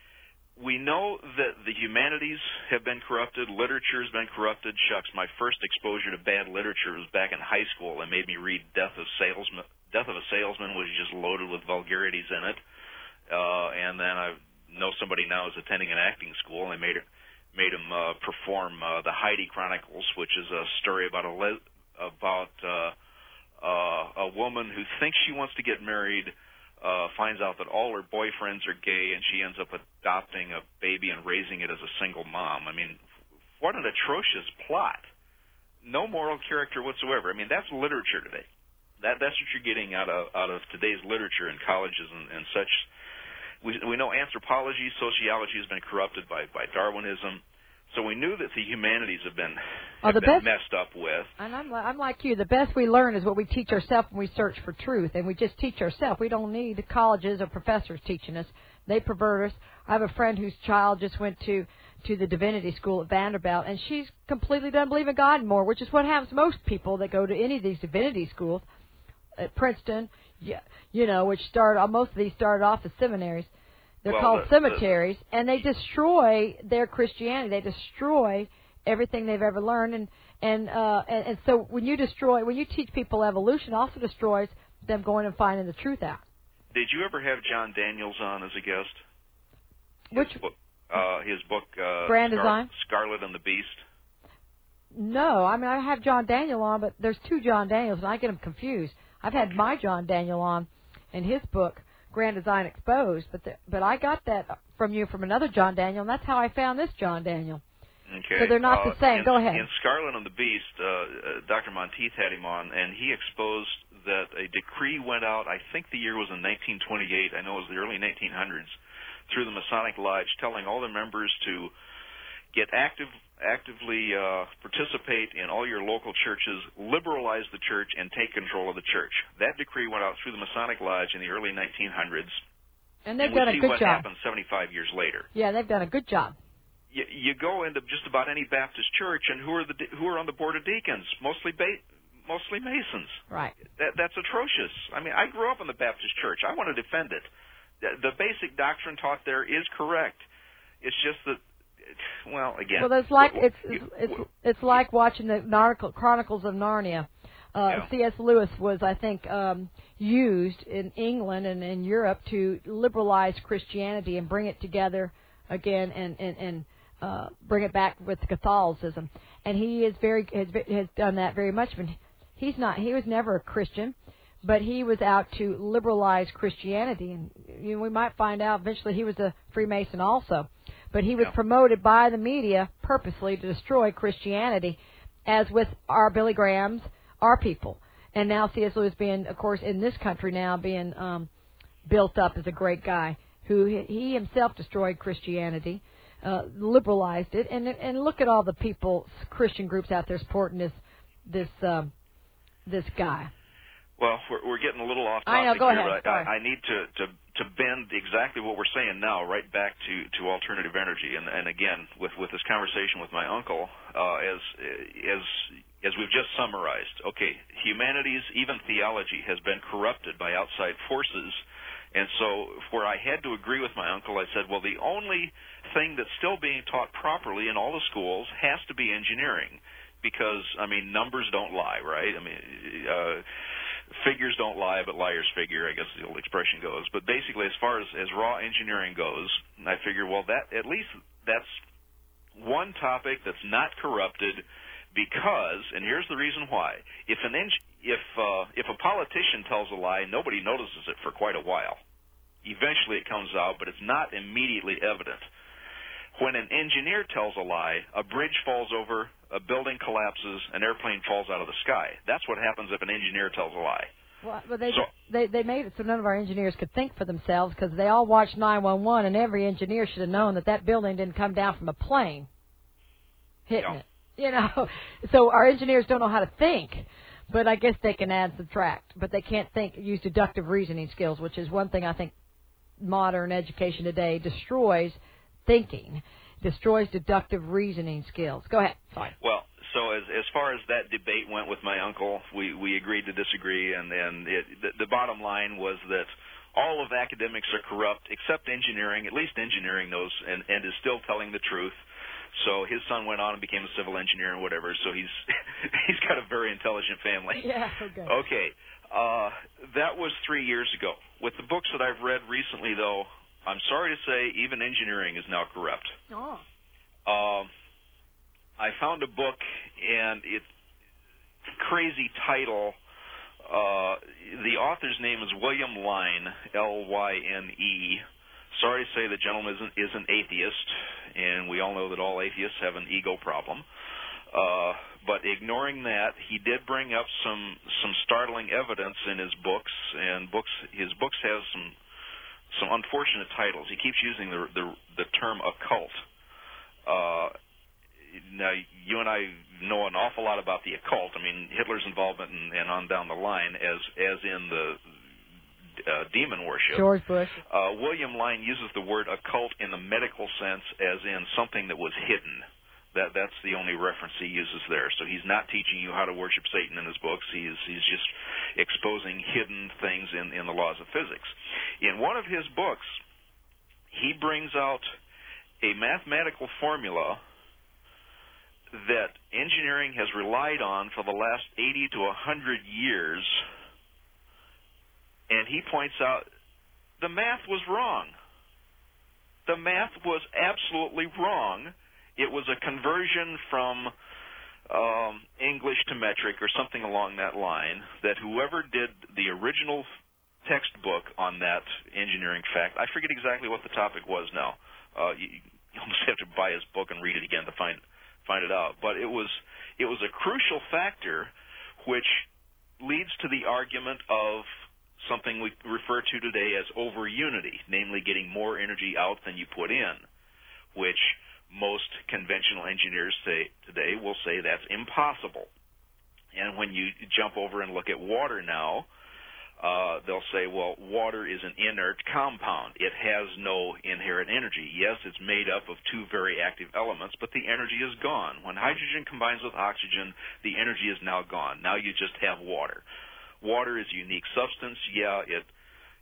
We know that the humanities have been corrupted, literature has been corrupted. Shucks, my first exposure to bad literature was back in high school. They made me read Death of Salesman. Death of a Salesman was just loaded with vulgarities in it. Uh, and then I know somebody now is attending an acting school, and they made it, made him uh, perform uh, the Heidi Chronicles, which is a story about a le- about uh, uh, a woman who thinks she wants to get married. Uh, finds out that all her boyfriends are gay, and she ends up adopting a baby and raising it as a single mom. I mean, what an atrocious plot. No moral character whatsoever. I mean, that's literature today. That that's what you're getting out of out of today's literature in colleges and, and such. We we know anthropology, sociology has been corrupted by, by Darwinism. So we knew that the humanities have been,
oh,
have
the
been
best,
messed up with.
And I'm, I'm like you. The best we learn is what we teach ourselves when we search for truth. And we just teach ourselves. We don't need colleges or professors teaching us. They pervert us. I have a friend whose child just went to, to the divinity school at Vanderbilt, and she's completely doesn't believe in God anymore, which is what happens to most people that go to any of these divinity schools. At Princeton, yeah, you know, which started, most of these started off as seminaries. They're
well,
called
the,
cemeteries, the, and they destroy their Christianity. They destroy everything they've ever learned, and and, uh, and and so when you destroy, when you teach people evolution, it also destroys them going and finding the truth out.
Did you ever have John Daniels on as a guest? His
Which
book, uh, his book, uh,
Grand
Scar-
Design?
Scarlet and the Beast.
No, I mean I have John Daniel on, but there's two John Daniels, and I get them confused. I've had my John Daniel on in his book, Grand Design Exposed, but the, but I got that from you from another John Daniel, and that's how I found this John Daniel.
Okay.
So they're not
uh,
the same.
In,
Go ahead.
In Scarlet and the Beast, uh, uh, Doctor Monteith had him on, and he exposed that a decree went out, I think the year was in nineteen twenty-eight, I know it was the early nineteen hundreds, through the Masonic Lodge, telling all the members to get active, actively uh, participate in all your local churches, liberalize the church, and take control of the church. That decree went out through the Masonic Lodge in the early nineteen hundreds.
And they've
and
done
we
a
see
good
what
job.
happened seventy-five years later.
Yeah, they've done a good job.
You, you go into just about any Baptist church, and who are the who are on the board of deacons? Mostly ba- mostly Masons.
Right.
That, that's atrocious. I mean, I grew up in the Baptist church. I want to defend it. The, the basic doctrine taught there is correct. it's just that. Well, again.
Well, it's like it's it's it's, it's like watching the Narc- Chronicles of Narnia. Uh,
yeah.
C S. Lewis was, I think, um, used in England and in Europe to liberalize Christianity and bring it together again and and, and uh, bring it back with Catholicism. And he is very has has done that very much. But he's not. He was never a Christian, but he was out to liberalize Christianity. And you know, we might find out eventually he was a Freemason also. But he was
yeah.
promoted by the media purposely to destroy Christianity, as with our Billy Grahams, our people. And now C S. Lewis being, of course, in this country now being um, built up as a great guy who he himself destroyed Christianity, uh, liberalized it, and and look at all the people, Christian groups out there supporting this this um, this guy.
Well, we're, we're getting a little off topic
I know, go
here,
ahead.
but I, I need to, to to bend exactly what we're saying now right back to, to alternative energy. And, and again, with, with this conversation with my uncle, uh, as as as we've just summarized, okay, humanity's, even theology, has been corrupted by outside forces. And so where I had to agree with my uncle, I said, well, the only thing that's still being taught properly in all the schools has to be engineering. Because, I mean, numbers don't lie, right? I mean, uh, figures don't lie, but liars figure, I guess the old expression goes. But basically, as far as, as raw engineering goes, I figure, well, that at least that's one topic that's not corrupted because, and here's the reason why, if an eng- if uh, if a politician tells a lie, nobody notices it for quite a while. Eventually it comes out, but it's not immediately evident. When an engineer tells a lie, a bridge falls over, a building collapses, an airplane falls out of the sky. That's what happens if an engineer tells a lie.
Well, but they,
so,
they they made it so none of our engineers could think for themselves because they all watched nine one one, and every engineer should have known that that building didn't come down from a plane hitting
yeah.
it. You know, so our engineers don't know how to think, but I guess they can add and subtract, but they can't think, use deductive reasoning skills, which is one thing I think modern education today destroys. Thinking destroys deductive reasoning skills. Go ahead. Sorry.
Well, so as as far as that debate went with my uncle, we, we agreed to disagree, and then it, the, the bottom line was that all of academics are corrupt except engineering. At least engineering knows and, and is still telling the truth. So his son went on and became a civil engineer and whatever. So he's he's got a very intelligent family.
Yeah. Okay.
Okay. Uh, that was three years ago. With the books that I've read recently, though, I'm sorry to say, even engineering is now corrupt.
Oh.
Uh, I found a book, and it's crazy title. Uh, the author's name is William Lyne, L Y N E. Sorry to say the gentleman is an, is an atheist, and we all know that all atheists have an ego problem. Uh, but ignoring that, he did bring up some some startling evidence in his books, and books his books have some. Some unfortunate titles. He keeps using the the, the term occult. Uh, now, you and I know an awful lot about the occult. I mean, Hitler's involvement and, and on down the line, as as in the uh, demon worship.
George Bush.
Uh, William Lyne uses the word occult in the medical sense, as in something that was hidden. That that's the only reference he uses there. So he's not teaching you how to worship Satan in his books. He's he's just exposing hidden things in, in the laws of physics. In one of his books, he brings out a mathematical formula that engineering has relied on for the last eighty to one hundred years, and he points out the math was wrong. The math was absolutely wrong. It was a conversion from um, English to metric or something along that line, that whoever did the original textbook on that engineering fact, I forget exactly what the topic was now. Uh, you, you almost have to buy his book and read it again to find find it out. But it was it was a crucial factor which leads to the argument of something we refer to today as over-unity, namely getting more energy out than you put in, which most conventional engineers say today will say that's impossible. And when you jump over and look at water now, uh, they'll say, well, water is an inert compound. It has no inherent energy. Yes, it's made up of two very active elements, but the energy is gone. When hydrogen combines with oxygen, the energy is now gone. Now you just have water. Water is a unique substance. Yeah, it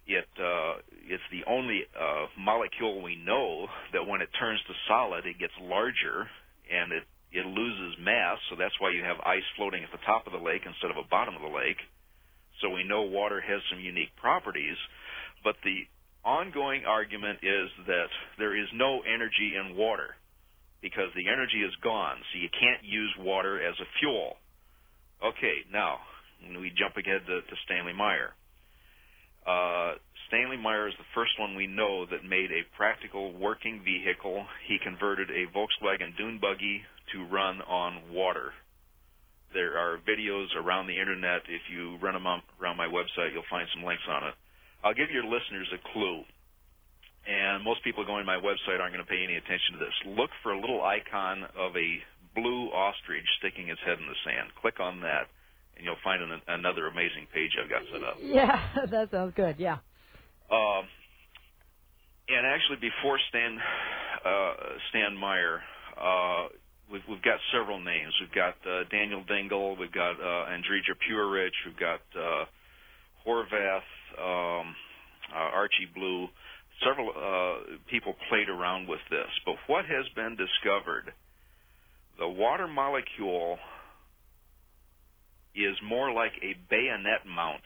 It uh, it's the only uh, molecule we know that when it turns to solid, it gets larger and it, it loses mass. So that's why you have ice floating at the top of the lake instead of the bottom of the lake. So we know water has some unique properties. But the ongoing argument is that there is no energy in water because the energy is gone. So you can't use water as a fuel. Okay, now we jump ahead to, to Stanley Meyer. Uh, Stanley Meyer is the first one we know that made a practical working vehicle. He converted a Volkswagen dune buggy to run on water. There are videos around the internet. If you run them on, around my website, you'll find some links on it. I'll give your listeners a clue. And most people going to my website aren't going to pay any attention to this. Look for a little icon of a blue ostrich sticking its head in the sand. Click on that, and you'll find an, another amazing page I've got set up.
Yeah, that sounds good, yeah.
Uh, and actually, before Stan, uh, Stan Meyer, uh, we've, we've got several names. We've got uh, Daniel Dingle, we've got uh, Andrija Purich, we've got uh, Horvath, um, uh, Archie Blue. Several uh, people played around with this. But what has been discovered, the water molecule is more like a bayonet mount.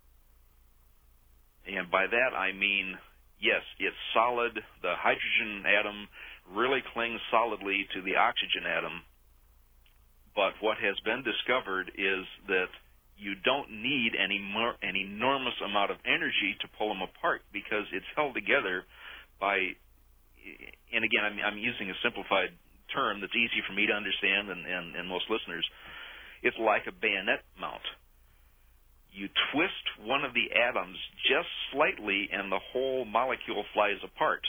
And by that I mean, yes, it's solid. The hydrogen atom really clings solidly to the oxygen atom. But what has been discovered is that you don't need any more, an enormous amount of energy to pull them apart because it's held together by, and again, I'm, I'm using a simplified term that's easy for me to understand and, and, and most listeners. It's like a bayonet mount. You twist one of the atoms just slightly and the whole molecule flies apart.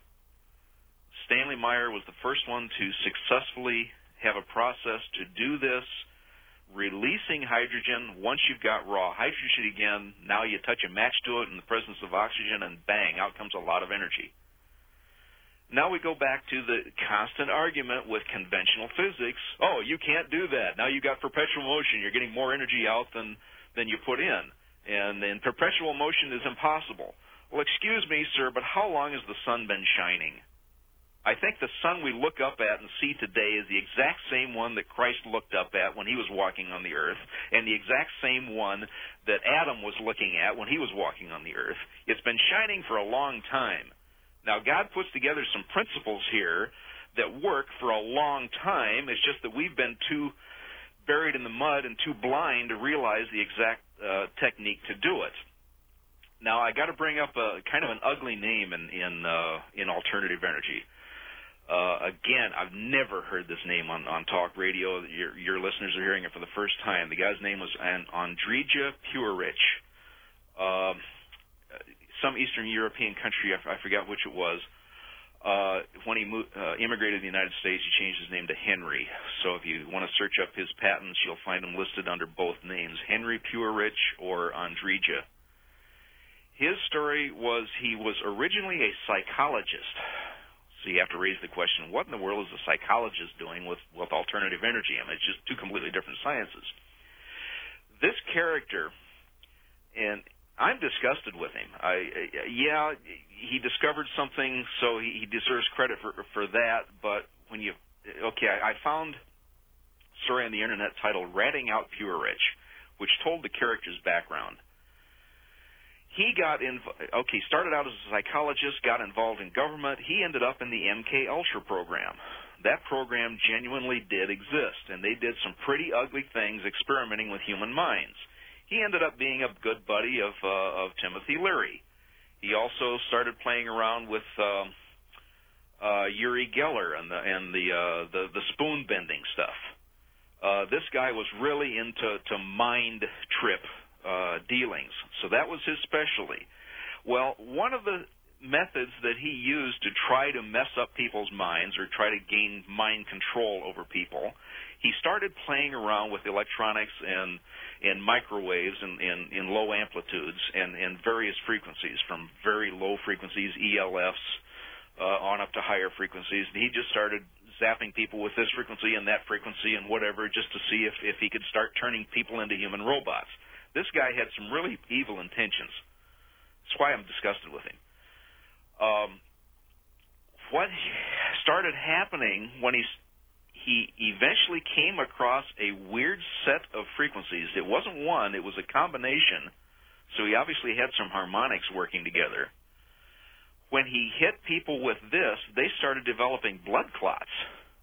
Stanley Meyer was the first one to successfully have a process to do this, releasing hydrogen. Once you've got raw hydrogen again, now you touch a match to it in the presence of oxygen and bang, out comes a lot of energy. Now we go back to the constant argument with conventional physics. Oh, you can't do that. Now you've got perpetual motion. You're getting more energy out than, than you put in. And then perpetual motion is impossible. Well, excuse me, sir, but how long has the sun been shining? I think the sun we look up at and see today is the exact same one that Christ looked up at when he was walking on the earth, and the exact same one that Adam was looking at when he was walking on the earth. It's been shining for a long time. Now, God puts together some principles here that work for a long time. It's just that we've been too buried in the mud and too blind to realize the exact uh, technique to do it. Now, I got to bring up a kind of an ugly name in in, uh, in alternative energy. Uh, again, I've never heard this name on, on talk radio. Your, your listeners are hearing it for the first time. The guy's name was Andrija Purich. Uh, some Eastern European country, I, I forgot which it was. Uh, when he moved, uh, immigrated to the United States, he changed his name to Henry. So if you want to search up his patents, you'll find them listed under both names, Henry Purich or Andrija. His story was he was originally a psychologist. So you have to raise the question, what in the world is a psychologist doing with, with alternative energy? I mean, it's just two completely different sciences. This character, and I'm disgusted with him. I, yeah, he discovered something, so he, he deserves credit for for that. But when you, okay, I, I found a story on the internet titled "Ratting Out Purich," which told the character's background. He got in. Okay, started out as a psychologist, got involved in government. He ended up in the M K Ultra program. That program genuinely did exist, and they did some pretty ugly things experimenting with human minds. He ended up being a good buddy of uh, of Timothy Leary. He also started playing around with uh, uh, Uri Geller and the and the uh, the, the spoon bending stuff. Uh, this guy was really into to mind trip uh, dealings, so that was his specialty. Well, one of the methods that he used to try to mess up people's minds or try to gain mind control over people, he started playing around with electronics and and microwaves in, in, in low amplitudes and, and various frequencies, from very low frequencies, E L Fs, uh, on up to higher frequencies. And he just started zapping people with this frequency and that frequency and whatever, just to see if, if he could start turning people into human robots. This guy had some really evil intentions. That's why I'm disgusted with him. Um, what started happening when he's, he eventually came across a weird set of frequencies. It wasn't one, it was a combination, so he obviously had some harmonics working together. When he hit people with this, they started developing blood clots.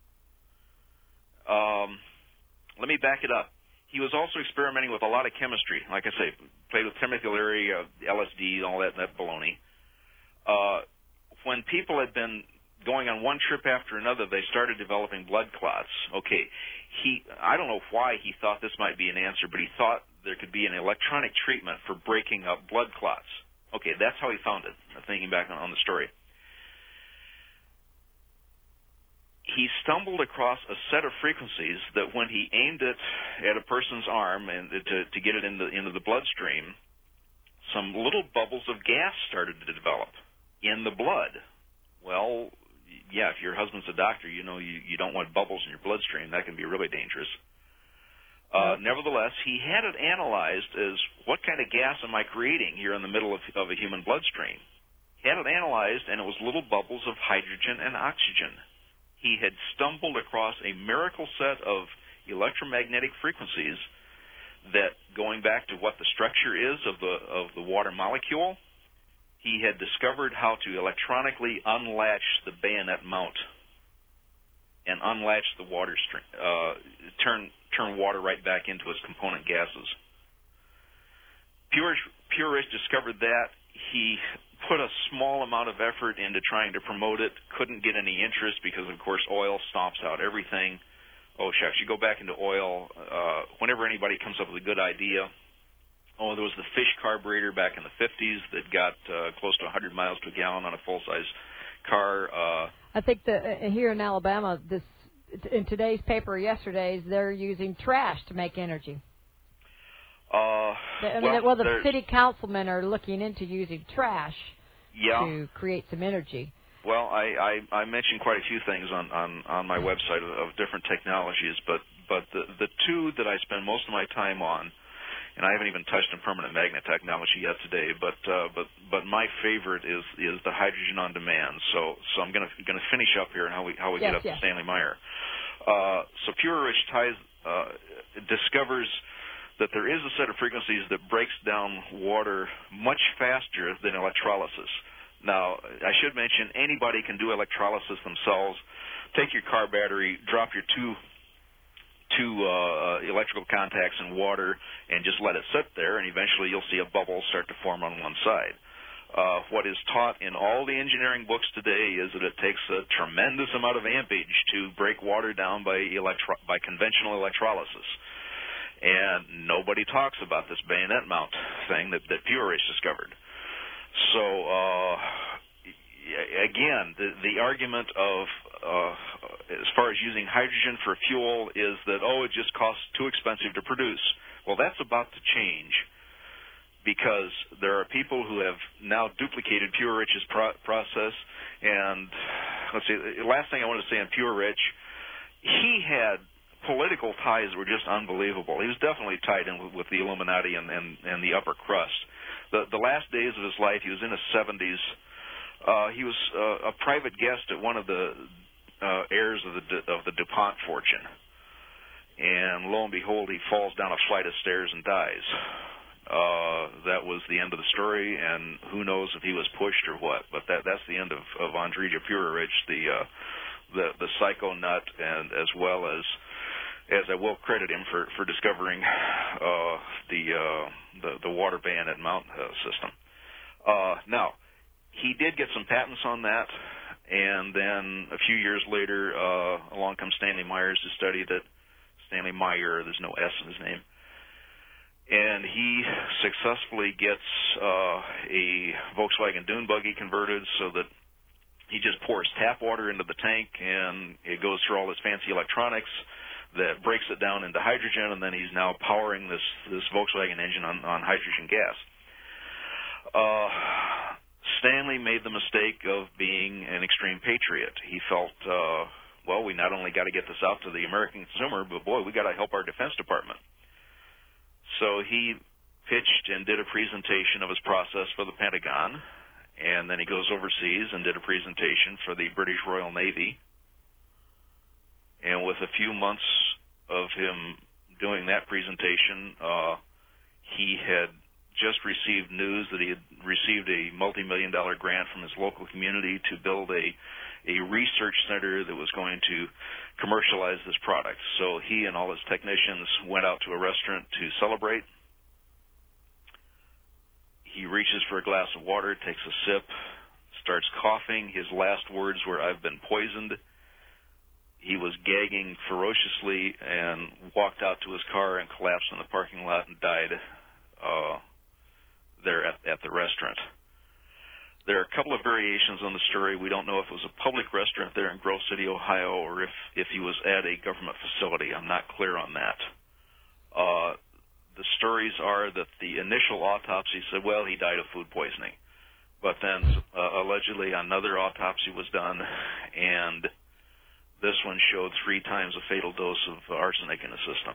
Um, let me back it up. He was also experimenting with a lot of chemistry. Like I say, played with chemicalary, uh, L S D, all that, that baloney. Uh, when people had been going on one trip after another, they started developing blood clots. Okay, he, I don't know why he thought this might be an answer, but he thought there could be an electronic treatment for breaking up blood clots. Okay, that's how he found it, thinking back on, on the story. He stumbled across a set of frequencies that when he aimed it at a person's arm and to, to get it into, into the bloodstream, some little bubbles of gas started to develop in the blood. Well, yeah, if your husband's a doctor, you know you, you don't want bubbles in your bloodstream. That can be really dangerous. Uh, nevertheless, he had it analyzed as what kind of gas am I creating here in the middle of, of a human bloodstream? He had it analyzed, and it was little bubbles of hydrogen and oxygen. He had stumbled across a miracle set of electromagnetic frequencies that, going back to what the structure is of the of the water molecule, he had discovered how to electronically unlatch the bayonet mount and unlatch the water stream, uh, turn turn water right back into its component gases. Pure Pure-Rich discovered that. He put a small amount of effort into trying to promote it, couldn't get any interest because, of course, oil stomps out everything. Oh, shucks, you go back into oil. Uh, whenever anybody comes up with a good idea, oh, there was the fish carburetor back in the fifties that got uh, close to one hundred miles to a gallon on a full-size car. Uh,
I think that uh, here in Alabama, this in today's paper or yesterday's, they're using trash to make energy.
Uh,
I mean,
well,
well, the city councilmen are looking into using trash
yeah.
to create some energy.
Well, I, I, I mentioned quite a few things on, on, on my website of, of different technologies, but, but the, the two that I spend most of my time on, and I haven't even touched on permanent magnet technology yet today, but uh, but but my favorite is is the hydrogen on demand. So so I'm gonna gonna finish up here and how we how we
yes,
get up
yes.
to Stanley Meyer. Uh, so Pure-Rich ties uh, discovers that there is a set of frequencies that breaks down water much faster than electrolysis. Now, I should mention anybody can do electrolysis themselves. Take your car battery, drop your two two uh, electrical contacts in water, and just let it sit there, and eventually you'll see a bubble start to form on one side. Uh, what is taught in all the engineering books today is that it takes a tremendous amount of ampage to break water down by electro- by conventional electrolysis. And nobody talks about this bayonet mount thing that, that Pure-Rich discovered. So, uh, again, the, the argument of, uh, as far as using hydrogen for fuel is that, oh, it just costs too expensive to produce. Well, that's about to change because there are people who have now duplicated Pure-Rich's pro- process. And let's see, the last thing I want to say on Pure-Rich, he had political ties that were just unbelievable. He was definitely tied in with, with the Illuminati and, and, and the upper crust. The, the last days of his life, he was in his seventies. Uh, he was uh, a private guest at one of the uh, heirs of the of the DuPont fortune, and lo and behold, he falls down a flight of stairs and dies. Uh, that was the end of the story, and who knows if he was pushed or what. But that that's the end of of Andrija Pure-Rich, the uh, the the psycho nut, and as well as as I will credit him for for discovering uh, the, uh, the the water bayonet mount uh, system. Uh, now. He did get some patents on that, and then a few years later, uh, along comes Stanley Myers to study that. Stanley Meyer, there's no S in his name. And he successfully gets uh, a Volkswagen dune buggy converted so that he just pours tap water into the tank, and it goes through all this fancy electronics that breaks it down into hydrogen, and then he's now powering this, this Volkswagen engine on, on hydrogen gas. Uh... Stanley made the mistake of being an extreme patriot. He felt, uh, well, we not only got to get this out to the American consumer, but boy, we got to help our Defense Department. So he pitched and did a presentation of his process for the Pentagon, and then he goes overseas and did a presentation for the British Royal Navy. And with a few months of him doing that presentation, uh, he had just received news that he had received a multi-million dollar grant from his local community to build a, a research center that was going to commercialize this product. So he and all his technicians went out to a restaurant to celebrate. He reaches for a glass of water, takes a sip, starts coughing. His last words were, "I've been poisoned." He was gagging ferociously and walked out to his car and collapsed in the parking lot and died uh, there at, at the restaurant. There are a couple of variations on the story. We don't know if it was a public restaurant there in Grove City, Ohio, or if, if he was at a government facility. I'm not clear on that. Uh, the stories are that the initial autopsy said, well, he died of food poisoning. But then uh, allegedly another autopsy was done, and this one showed three times a fatal dose of arsenic in the system.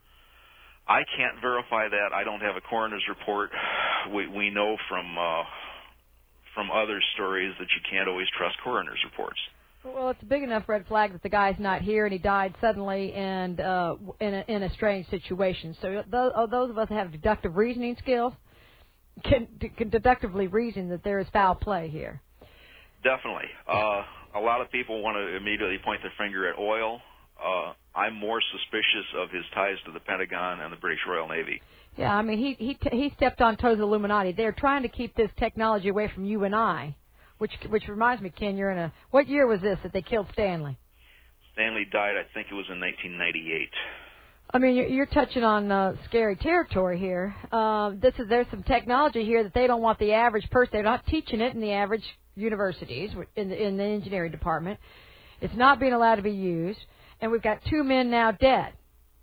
I can't verify that. I don't have a coroner's report. We, we know from uh, from other stories that you can't always trust coroner's reports.
Well, it's a big enough red flag that the guy's not here and he died suddenly and uh, in, a, in a strange situation. So those, those of us that have deductive reasoning skills can, can deductively reason that there is foul play here.
Definitely. Uh, a lot of people want to immediately point their finger at oil. Uh, I'm more suspicious of his ties to the Pentagon and the British Royal Navy.
Yeah, I mean, he he he stepped on toes of Illuminati. They're trying to keep this technology away from you and I, which which reminds me, Ken, you're in a, what year was this that they killed Stanley?
Stanley died, I think it was in nineteen ninety-eight.
I mean, you're, you're touching on uh, scary territory here. Uh, this is there's some technology here that they don't want the average person. They're not teaching it in the average universities in the, in the engineering department. It's not being allowed to be used, and we've got two men now dead.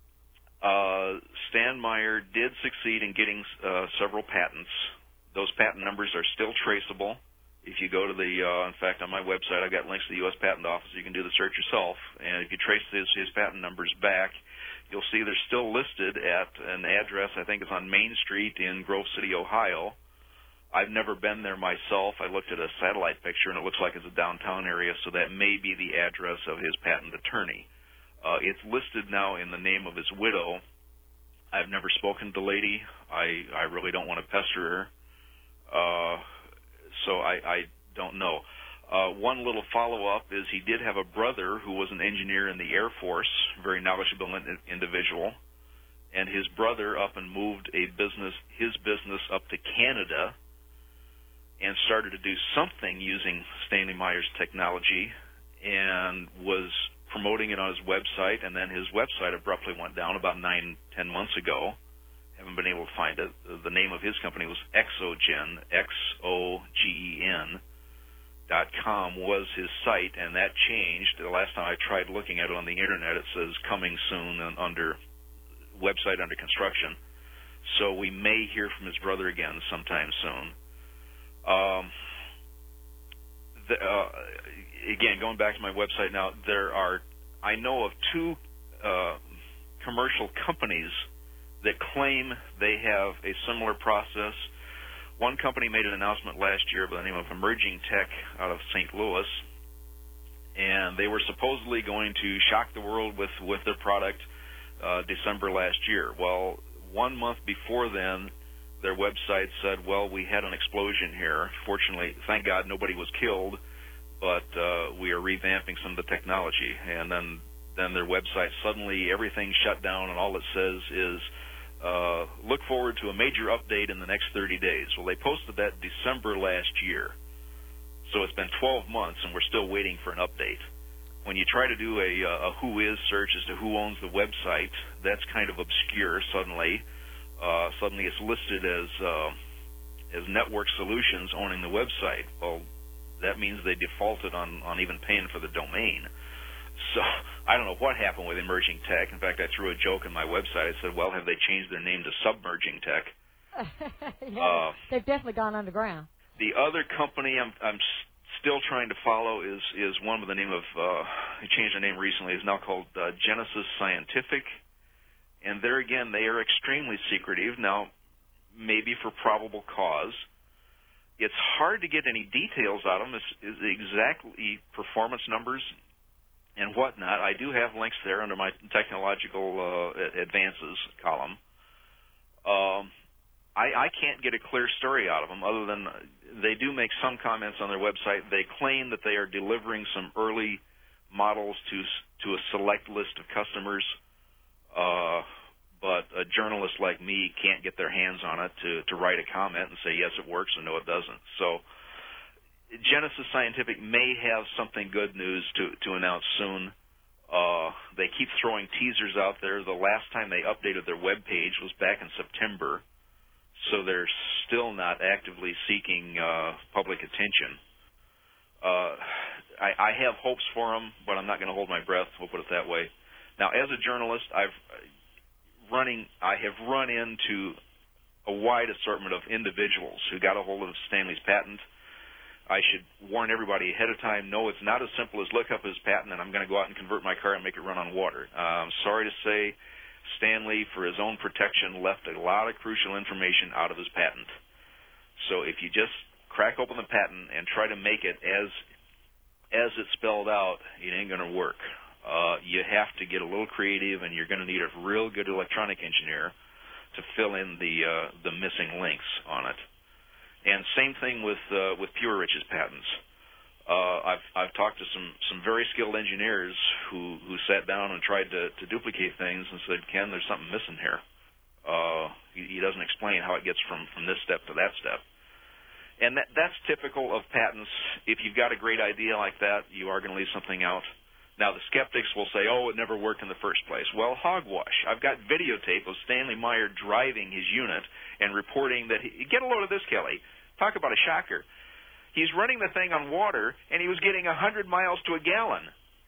Uh, Stan Meyer did succeed in getting uh, several patents. Those patent numbers are still traceable. If you go to the, uh, in fact, on my website, I've got links to the U S Patent Office. You can do the search yourself. And if you trace his, his patent numbers back, you'll see they're still listed at an address, I think it's on Main Street in Grove City, Ohio. I've never been there myself. I looked at a satellite picture, and it looks like it's a downtown area, so that may be the address of his patent attorney. Uh, it's listed now in the name of his widow. I've never spoken to the lady. I, I really don't want to pester her. Uh, so I, I don't know. Uh, one little follow-up is he did have a brother who was an engineer in the Air Force, very knowledgeable in, individual, and his brother up and moved a business, his business up to Canada and started to do something using Stanley Meyer's technology and was promoting it on his website, and then his website abruptly went down about nine, ten months ago. Haven't been able to find it. The name of his company was Exogen, X O G E N, dot com was his site, and that changed. The last time I tried looking at it on the Internet, it says coming soon and under website under construction. So we may hear from his brother again sometime soon. Um, the, uh, again, going back to my website now, there are, I know of two uh, commercial companies that claim they have a similar process. One company made an announcement last year by the name of Emerging Tech out of Saint Louis, and they were supposedly going to shock the world with, with their product uh, December last year. Well, one month before then, their website said, well, we had an explosion here. Fortunately, thank God nobody was killed, but uh, we are revamping some of the technology. And then, then their website, suddenly everything shut down, and all it says is, uh, look forward to a major update in the next thirty days. Well, they posted that December last year. So it's been twelve months, and we're still waiting for an update. When you try to do a, a who is search as to who owns the website, that's kind of obscure suddenly. Uh, suddenly it's listed as uh, as Network Solutions owning the website. Well, that means they defaulted on, on even paying for the domain. So I don't know what happened with Emerging Tech. In fact, I threw a joke in my website. I said, well, have they changed their name to Submerging Tech?
yeah,
uh,
they've definitely gone underground.
The other company I'm, I'm still trying to follow is, is one with the name of, uh, they changed their name recently, is now called uh, Genesis Scientific. And there again, they are extremely secretive. Now, maybe for probable cause. It's hard to get any details out of them. It's, it's exactly performance numbers and whatnot. I do have links there under my technological uh, advances column. Um, I, I can't get a clear story out of them other than they do make some comments on their website. They claim that they are delivering some early models to to a select list of customers, uh, but a journalist like me can't get their hands on it to, to write a comment and say, yes, it works, or no, it doesn't. So Genesis Scientific may have something good news to, to announce soon. Uh, they keep throwing teasers out there. The last time they updated their web page was back in September, so they're still not actively seeking uh, public attention. Uh, I, I have hopes for them, but I'm not going to hold my breath. We'll put it that way. Now, as a journalist, I've running. I have run into a wide assortment of individuals who got a hold of Stanley's patent. I should warn everybody ahead of time. No, it's not as simple as look up his patent and I'm going to go out and convert my car and make it run on water. Uh, I'm sorry to say, Stanley, for his own protection, left a lot of crucial information out of his patent. So if you just crack open the patent and try to make it as as it's spelled out, it ain't going to work. Uh, you have to get a little creative, and you're going to need a real good electronic engineer to fill in the uh, the missing links on it. And same thing with uh, with Pure Rich's patents. Uh, I've I've talked to some, some very skilled engineers who, who sat down and tried to, to duplicate things and said, Ken, there's something missing here. Uh, he, he doesn't explain how it gets from, from this step to that step. And that, that's typical of patents. If you've got a great idea like that, you are going to leave something out. Now, the skeptics will say, oh, it never worked in the first place. Well, hogwash. I've got videotape of Stanley Meyer driving his unit and reporting that he, get a load of this, Kelly. Talk about a shocker. He's running the thing on water, and he was getting one hundred miles to a gallon.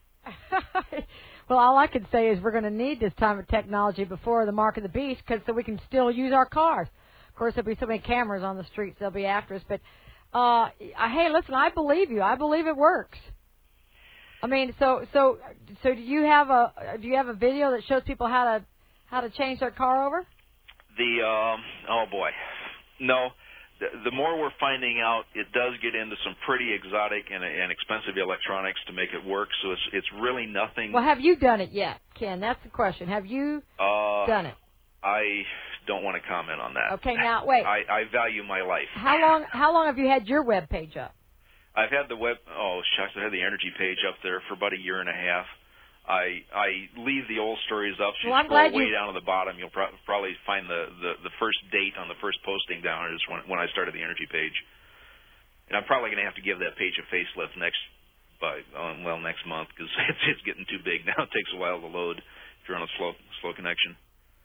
Well, all I can say is we're going to need this time of technology before the mark of the beast, because so we can still use our cars. Of course, there'll be so many cameras on the streets, they'll be after us. But, uh, hey, listen, I believe you. I believe it works. I mean, so so so do you have a do you have a video that shows people how to how to change their car over?
The um, oh boy, no. The, the more we're finding out, it does get into some pretty exotic and, and expensive electronics to make it work. So it's it's really nothing.
Well, have you done it yet, Ken? That's the question. Have you
uh,
done it?
I don't want to comment on that.
Okay, now wait.
I, I value my life.
How long? How long have you had your web page up?
I've had the web. Oh shucks, I had the energy page up there for about a year and a half. I I leave the old stories up. So
well, I'm
scroll
glad
way
you...
down to the bottom. You'll pro- probably find the, the, the first date on the first posting down is when when I started the energy page. And I'm probably going to have to give that page a facelift next by um, well next month because it's it's getting too big now. It takes a while to load if you're on a slow slow connection.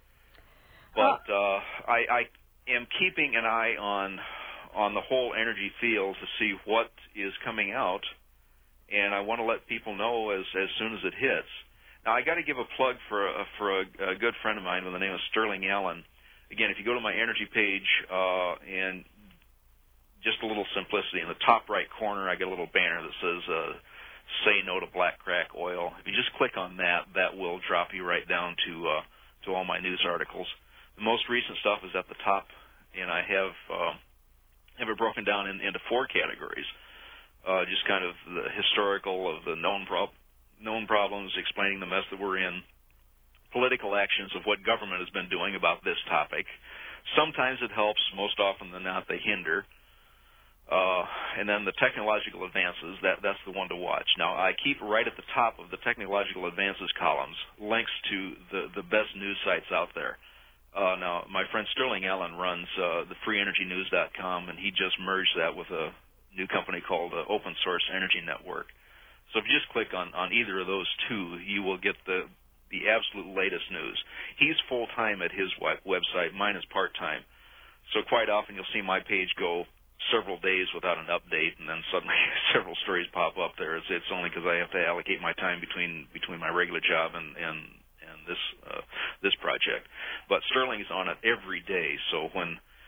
But uh, I, I am keeping an eye on on the whole energy field to see what is coming out. And I want to let people know as as soon as it hits. Now, I got to give a plug for a, for a, a good friend of mine with the name of Sterling Allen. Again, if you go to my energy page uh, and just a little simplicity, in the top right corner, I get a little banner that says uh, "Say No to Black Crack Oil." If you just click on that, that will drop you right down to uh, to all my news articles. The most recent stuff is at the top, and I have uh, have it broken down in, into four categories. Uh, just kind of the historical of the known prob- known problems, explaining the mess that we're in, political actions of what government has been doing about this topic. Sometimes it helps, most often than not they hinder. Uh, and then the technological advances, that that's the one to watch. Now, I keep right at the top of the technological advances columns links to the, the best news sites out there. Uh, now, my friend Sterling Allen runs uh, the free energy news dot com, and he just merged that with a new company called uh, Open Source Energy Network. So if you just click on, on either of those two, you will get the the absolute latest news. He's full-time at his web- website. Mine is part-time. So quite often you'll see my page go several days without an update, and then suddenly several stories pop up there. It's, it's only because I have to allocate my time between between my regular job and, and, and this uh, this project. But Sterling is on it every day, so when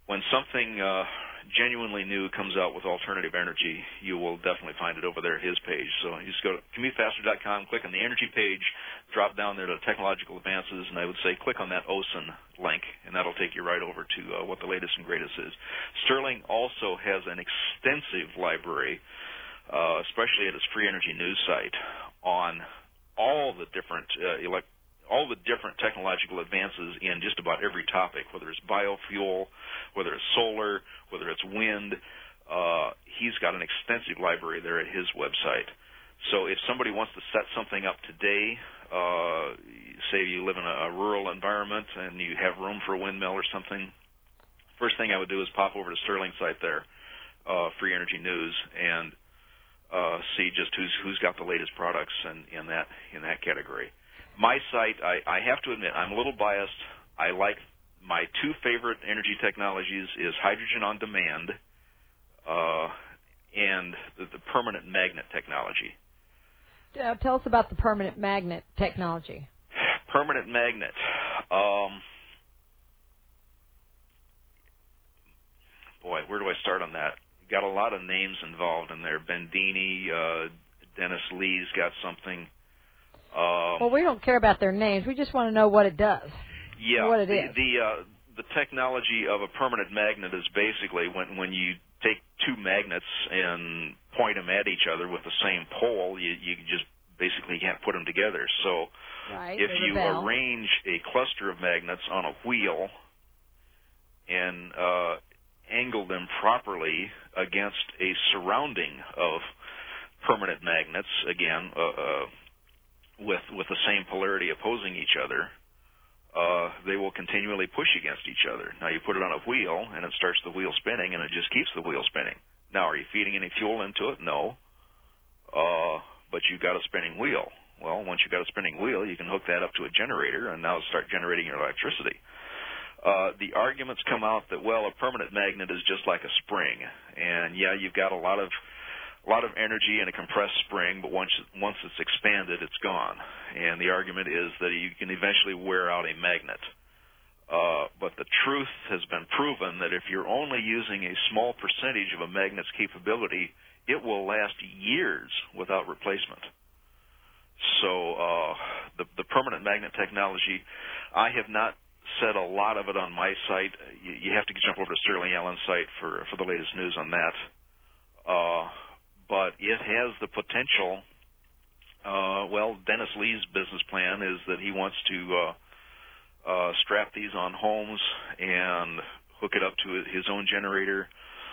when something uh, genuinely new comes out with alternative energy, you will definitely find it over there at his page. So you just go to commute faster dot com, click on the energy page, drop down there to technological advances, and I would say click on that O S I N link, and that'll take you right over to uh, what the latest and greatest is. Sterling also has an extensive library, uh, especially at its free energy news site, on all the different uh, elect all the different technological advances in just about every topic, whether it's biofuel, whether it's solar, whether it's wind. Uh, he's got an extensive library there at his website. So if somebody wants to set something up today, uh, say you live in a, a rural environment and you have room for a windmill or something, first thing I would do is pop over to Sterling's site there, uh, Free Energy News, and uh, see just who's who's got the latest products in, in that in that category. My site, I, I have to admit, I'm a little biased. I like my two favorite energy technologies is hydrogen on demand uh, and the, the permanent magnet technology.
Uh, tell us about the permanent magnet technology.
Permanent magnet. Um, boy, where do I start on that? Got a lot of names involved in there. Bendini, uh, Dennis Lee's got something. Um,
well, we don't care about their names. We just want to know what it does.
Yeah,
what it
the
is.
the, uh, the technology of a permanent magnet is basically when when you take two magnets and point them at each other with the same pole, you you just basically can't put them together. So
right,
if you
rebel.
arrange a cluster of magnets on a wheel and uh, angle them properly against a surrounding of permanent magnets, again. Uh, uh, with with the same polarity opposing each other, uh, they will continually push against each other. Now, you put it on a wheel, and it starts the wheel spinning, and it just keeps the wheel spinning. Now, are you feeding any fuel into it? No. Uh, but you've got a spinning wheel. Well, once you've got a spinning wheel, you can hook that up to a generator and now start generating your electricity. Uh, the arguments come out that, well, a permanent magnet is just like a spring. And, yeah, you've got a lot of A lot of energy in a compressed spring, but once once it's expanded, it's gone. And the argument is that you can eventually wear out a magnet. Uh, but the truth has been proven that if you're only using a small percentage of a magnet's capability, it will last years without replacement. So uh, the, the permanent magnet technology, I have not said a lot of it on my site. You, you have to jump over to Sterling Allen's site for, for the latest news on that. Uh, But it has the potential. Uh, well, Dennis Lee's business plan is that he wants to uh, uh, strap these on homes and hook it up to his own generator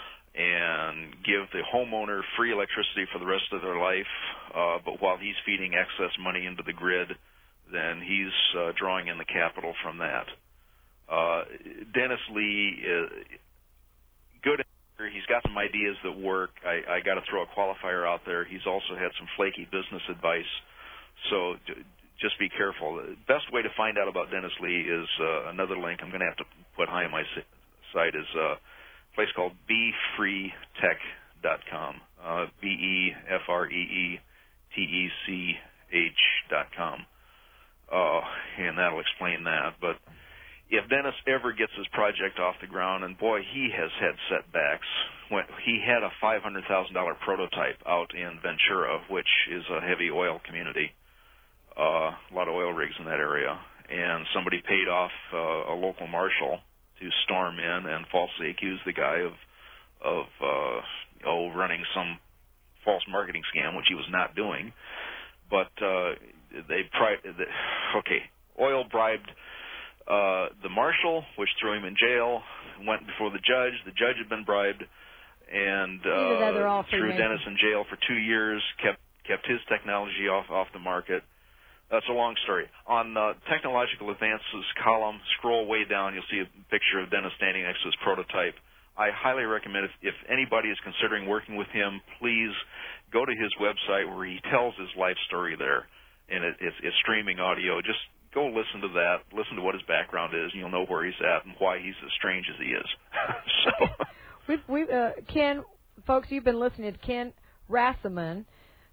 and give the homeowner free electricity for the rest of their life. Uh, but while he's feeding excess money into the grid, then he's uh, drawing in the capital from that. Uh, Dennis Lee is good. He's got some ideas that work. I, I got to throw a qualifier out there. He's also had some flaky business advice. So d- just be careful. The best way to find out about Dennis Lee is uh, another link I'm going to have to put high on my site is uh, a place called be free tech dot com, uh, B E F R E E T E C H dot com. Uh, and that'll explain that. But if Dennis ever gets his project off the ground, and boy, he has had setbacks. When he had a five hundred thousand dollars prototype out in Ventura, which is a heavy oil community, uh, a lot of oil rigs in that area, and somebody paid off uh, a local marshal to storm in and falsely accuse the guy of, of uh, oh, running some false marketing scam, which he was not doing. But uh, they, pri- okay, oil bribed Uh, the marshal, which threw him in jail, went before the judge. The judge had been bribed, and uh, threw Dennis in jail for two years. kept kept his technology off off the market. That's a long story. On uh, technological advances column, scroll way down. You'll see a picture of Dennis standing next to his prototype. I highly recommend if, if anybody is considering working with him, please go to his website where he tells his life story there, and it, it's, it's streaming audio. Just go listen to that, listen to what his background is, and you'll know where he's at and why he's as strange as he is. so,
we've, we've, uh, Ken, folks, you've been listening to Ken Rasselman,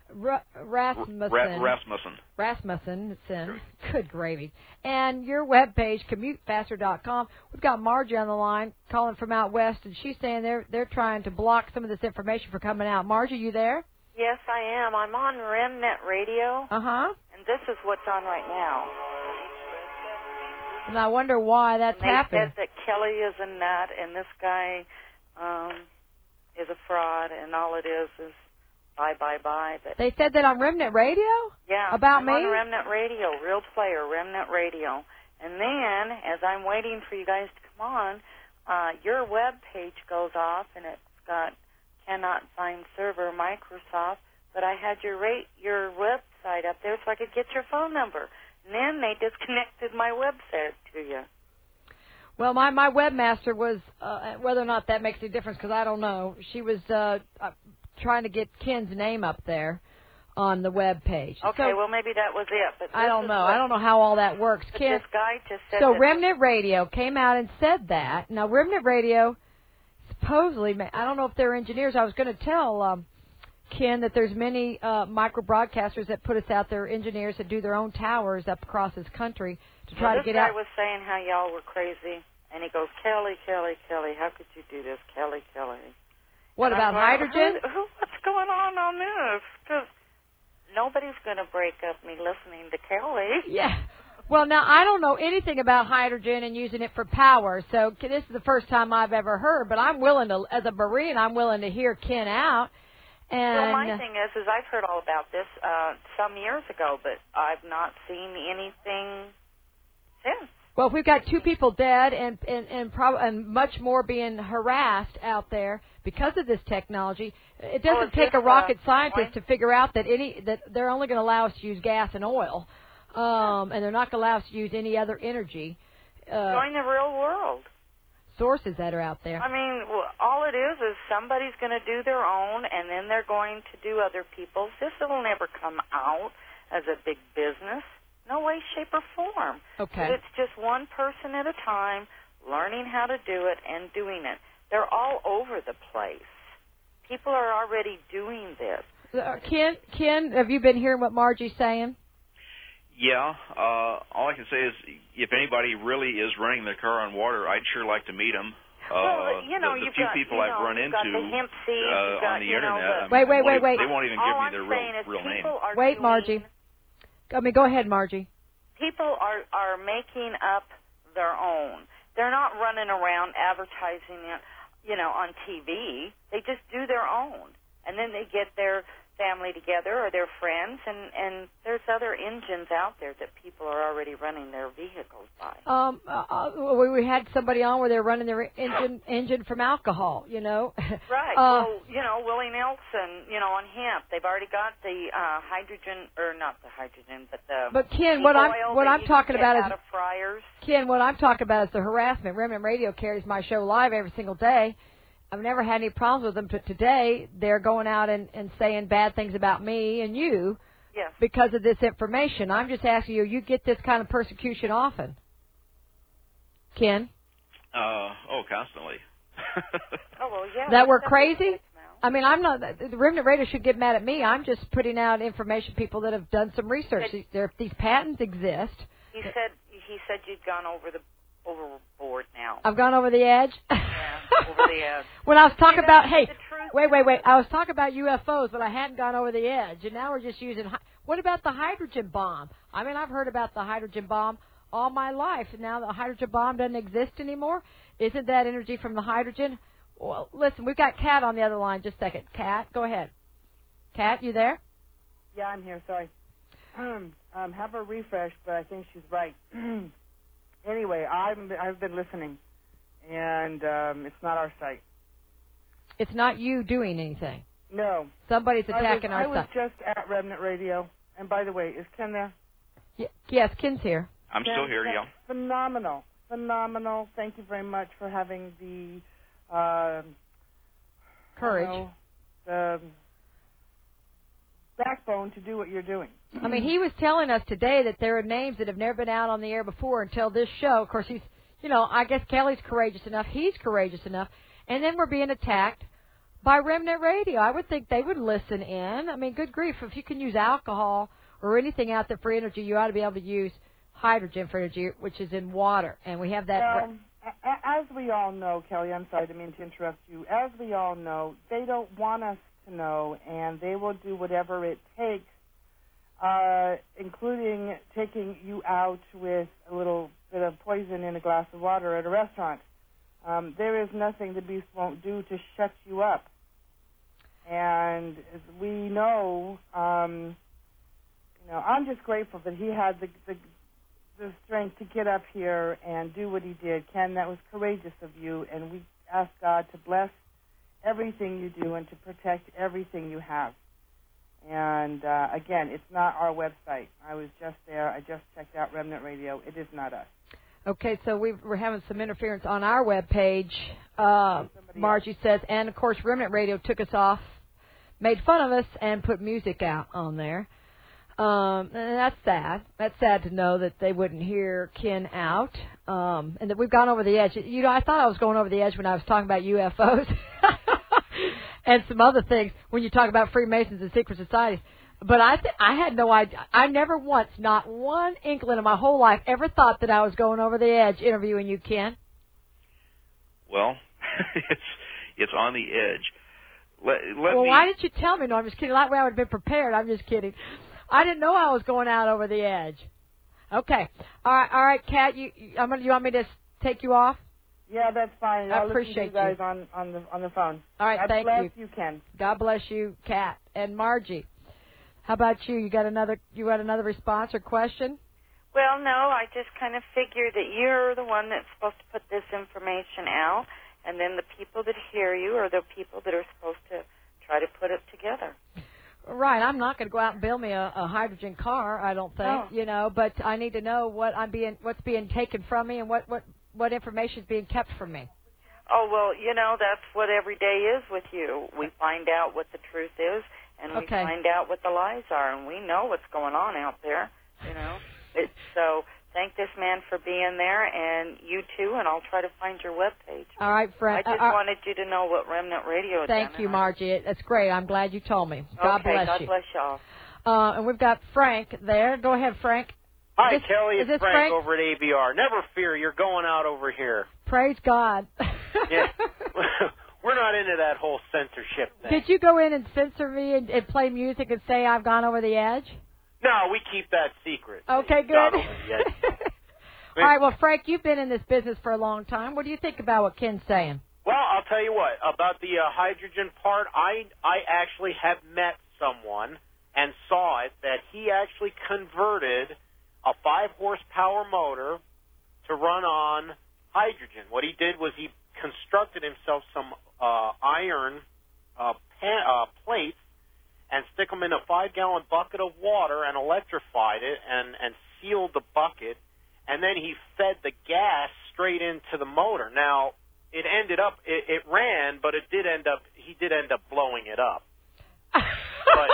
Ra- Rasmussen.
Ra- Rasmussen.
Rasmussen. Sin. Good gravy. And your webpage, commute faster dot com. We've got Margie on the line calling from out west, and she's saying they're they're trying to block some of this information from coming out. Margie, you there?
Yes, I am. I'm on Remnet Radio,
Uh-huh.
and this is what's on right now.
And I wonder why that's
and they
happening.
said that Kelly is a nut, and this guy um, is a fraud, and all it is is bye, bye, bye. But
They said that on Remnant Radio?
yeah,
About
I'm
me?
on Remnet Radio, real player, Remnet Radio. And then, as I'm waiting for you guys to come on, uh, your web page goes off, and it's got cannot find server Microsoft, but I had your rate your website up there so I could get your phone number. And then they disconnected my website to you.
Well, my, my webmaster was, uh, whether or not that makes any difference, because I don't know, she was uh, uh, trying to get Ken's name up there on the web page.
Okay,
so,
well, maybe that was it. But
I
this
don't
is
know.
what-
I don't know how all that works.
but
Ken,
this guy just said
so
that
Remnant Radio came out and said that. Now, Remnant Radio supposedly, ma- I don't know if they're engineers. I was going to tell um, Ken that there's many uh, micro broadcasters that put us out there, engineers that do their own towers up across this country to try
well,
to get
this guy
out.
was saying how y'all were crazy, and he goes, Kelly, Kelly, Kelly, how could you do this, Kelly, Kelly?
What
And
about
I'm going,
hydrogen?
Who, who, what's going on on this? Because nobody's going to break up me listening to Kelly.
Yeah. Well, now, I don't know anything about hydrogen and using it for power, so this is the first time I've ever heard, but I'm willing to, as a Marine, I'm willing to hear Ken out. And
Well, my thing is, is I've heard all about this uh, some years ago, but I've not seen anything since.
well, we've got two people dead and and and, prob- and much more being harassed out there because of this technology. It doesn't
Oh, is
take
this,
a rocket
uh,
scientist
point?
to figure out that any that they're only going to allow us to use gas and oil, um, and they're not going to allow us to use any other energy uh,
Join the real world.
sources that are out there.
I mean, well, all it is is somebody's going to do their own, and then they're going to do other people's. This will never come out as a big business. No way, shape, or form.
Okay.
But it's just one person at a time learning how to do it and doing it. They're all over the place. People are already doing this.
Uh, Ken, Ken, have you been hearing what Margie's saying?
Yeah, uh, all I can say is if anybody really is running their car on water, I'd sure like to meet them. Uh,
well, you know,
the, the
you've
few
got,
people
you
I've
know,
run
you've
into
got the hemp seeds,
uh,
you've got,
on the
you know,
internet,
the,
I mean,
Wait, wait,
they
wait,
won't
wait.
even- They won't even
all
give me
I'm
their
saying
real,
is
real name.
people are
Wait,
doing,
Margie. I mean, go ahead, Margie.
People are are making up their own. They're not running around advertising it, you know, on T V. They just do their own, and then they get their family together or their friends, and and there's other engines out there that people are already running their vehicles by.
Um, uh, uh, we, we had somebody on where they're running their engine engine from alcohol, you know.
Right.
Uh,
well, you know, Willie Nelson, you know, on hemp, they've already got the uh, hydrogen, or not the hydrogen, but the
but Ken, what I'm
oil
what
that
I'm
you
talking
can get
about
out
is
of fryers.
Ken, what I'm talking about is the harassment. Remnant Radio carries my show live every single day. I've never had any problems with them, but today they're going out and, and saying bad things about me and you
Yes.
because of this information. I'm just asking you, you get this kind of persecution often? Ken?
Uh, oh, constantly.
Oh well, yeah.
That we're
that's
crazy?
now.
I mean, I'm not, the Remnant Radio should get mad at me. I'm just putting out information, people that have done some research. These, there, these patents exist.
He said he said you'd gone over the overboard now.
I've gone over the edge.
Yeah, over the edge.
When I was talking
See,
about,
that's
hey,
the truth.
wait, wait, wait. I was talking about U F Os, but I hadn't gone over the edge. And now we're just using, hy- what about the hydrogen bomb? I mean, I've heard about the hydrogen bomb all my life. And now the hydrogen bomb doesn't exist anymore. Isn't that energy from the hydrogen? Well, listen, we've got Kat on the other line. Just a second. Kat, go ahead. Kat, you there?
Yeah, I'm here. Sorry. Um, um, have her refreshed, but I think she's right. Anyway, I'm, I've been listening, and um, it's not our site.
It's not you doing anything.
No.
Somebody's attacking
I was,
our
I was
site.
just at Remnant Radio, and by the way, is Ken there?
Y- yes, Ken's here.
I'm
Ken,
still here,
Ken,
yeah.
Phenomenal. Phenomenal. Thank you very much for having the uh,
Courage.
I don't know, the backbone to do what you're doing.
I mean, he was telling us today that there are names that have never been out on the air before until this show. Of course, he's, you know, I guess Kelly's courageous enough. He's courageous enough. And then we're being attacked by Remnant Radio. I would think they would listen in. I mean, good grief, if you can use alcohol or anything out there for energy, you ought to be able to use hydrogen for energy, which is in water. And we have that.
Um, as we all know, Kelly, I'm sorry, I didn't mean to interrupt you. As we all know, they don't want us to know, and they will do whatever it takes, uh, including taking you out with a little bit of poison in a glass of water at a restaurant. Um, there is nothing the beast won't do to shut you up. And as we know, um, you know, I'm just grateful that he had the, the the strength to get up here and do what he did. Ken, that was courageous of you, and we ask God to bless everything you do and to protect everything you have. And, uh, again, it's not our website. I was just there. I just checked out Remnant Radio. It is not us.
Okay, so we we're having some interference on our webpage. Uh, Margie else. says, and, of course, Remnant Radio took us off, made fun of us, and put music out on there. Um, and that's sad. That's sad to know that they wouldn't hear Ken out, um, and that we've gone over the edge. You know, I thought I was going over the edge when I was talking about U F Os and some other things when you talk about Freemasons and secret societies. But I th- I had no idea. I never once, not one inkling in my whole life, ever thought that I was going over the edge interviewing you, Ken.
Well, it's it's on the edge. Let, let
well,
me...
why didn't you tell me? No, I'm just kidding. That way I would have been prepared. I'm just kidding. I didn't know I was going out over the edge. Okay. All right, all right, Kat, you, you, I'm gonna, you want me to take you off?
Yeah, that's fine.
I
I'll
appreciate
listen to you guys on, on the on the phone.
All right,
God
thank
bless
you.
you, Ken.
God bless you, Kat and Margie. How about you? You got another you got another response or question?
Well, no, I just kind of figured that you're the one that's supposed to put this information out, and then the people that hear you are the people that are supposed to try to put it together.
Right, I'm not going to go out and build me a, a hydrogen car. I don't think,
oh.
you know. But I need to know what I'm being, what's being taken from me, and what what what information is being kept from me.
Oh well, you know that's what every day is with you. We find out what the truth is, and we
okay.
find out what the lies are, and we know what's going on out there. You know, it's, so thank this man for being there, and you too. And I'll try to find your webpage.
All right, friend.
I just
uh,
wanted you to know what Remnant Radio is.
Thank you, Margie. That's great. I'm glad you told me. God
okay,
bless
God
you.
bless y'all.
Uh, and we've got Frank there. Go ahead, Frank.
Hi,
this,
Kelly. It's
Frank,
Frank over at A B R. Never fear, you're going out over here.
Praise God.
Yeah. We're not into that whole censorship thing.
Did you go in and censor me and, and play music and say I've gone over the edge?
No, we keep that secret.
Okay,
It's
good.
not over the edge.
All right, well, Frank, you've been in this business for a long time. What do you think about what Ken's saying?
Well, I'll tell you what, about the uh, hydrogen part, I, I actually have met someone and saw it that he actually converted a five-horsepower motor to run on hydrogen. What he did was he constructed himself some uh, iron uh, pan, uh, plates and stick them in a five-gallon bucket of water and electrified it and, and sealed the bucket, and then he fed the gas straight into the motor. Now, it ended up, it, it ran, but it did end up, he did end up blowing it up. But,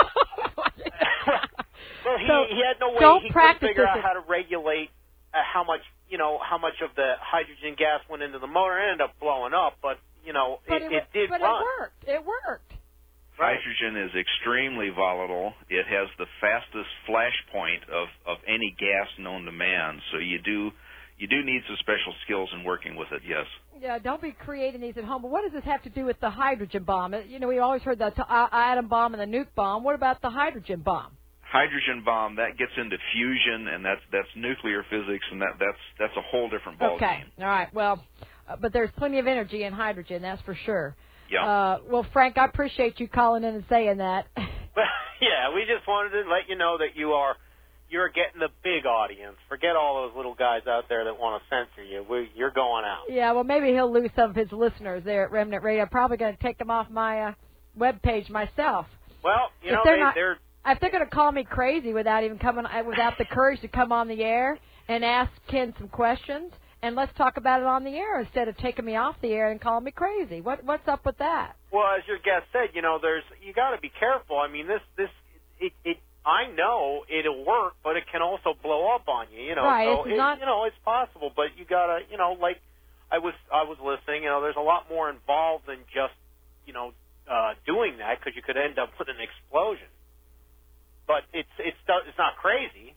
well, he,
so
he had no way,
don't
he couldn't figure out
this.
how to regulate uh, how much, you know, how much of the hydrogen gas went into the motor. It ended up blowing up, but, you know,
but
it,
it,
it did
but
run.
But it worked. It worked.
Hydrogen is extremely volatile. It has the fastest flash point of, of any gas known to man. So you do you do need some special skills in working with it, yes.
Yeah, don't be creating these at home. But what does this have to do with the hydrogen bomb? You know, we always heard the t- atom bomb and the nuke bomb. What about the hydrogen bomb?
Hydrogen bomb, that gets into fusion, and that's that's nuclear physics, and that that's that's a whole different ballgame.
Okay, all right. Well, uh, but there's plenty of energy in hydrogen, that's for sure.
Yeah.
Uh, well, Frank, I appreciate you calling in and saying that.
Well, yeah, we just wanted to let you know that you are you're getting the big audience. Forget all those little guys out there that want to censor you. We, you're going out.
Yeah, well, maybe he'll lose some of his listeners there at Remnant Radio. I'm probably going to take them off my uh, web page myself.
Well, you
if
know,
they're
they,
not,
they're
if they're going to call me crazy without even coming, without the courage to come on the air and ask Ken some questions, and let's talk about it on the air instead of taking me off the air and calling me crazy. What what's up with that?
Well, as your guest said, you know, there's you got to be careful. I mean, this this it, it I know it'll work, but it can also blow up on you. You know,
right,
so
it's
it,
not...
you know it's possible, but you gotta, you know, like I was I was listening. You know, there's a lot more involved than just you know uh, doing that because you could end up with an explosion. But it's it's it's not crazy.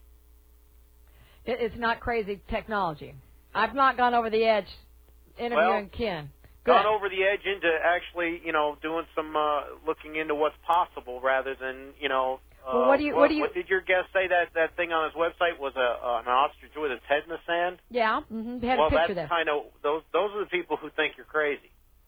It, it's not crazy technology. I've not gone over the edge interviewing
well,
Ken.
Gone
Good.
over the edge into actually, you know, doing some uh, looking into what's possible rather than, you know. Uh,
well, what do you?
What,
what do you?
what did your guest say that that thing on his website was a uh, an ostrich with its head in the sand?
Yeah, mm-hmm. They had
well,
a picture
that's
there.
kind of those those are the people who think you're crazy.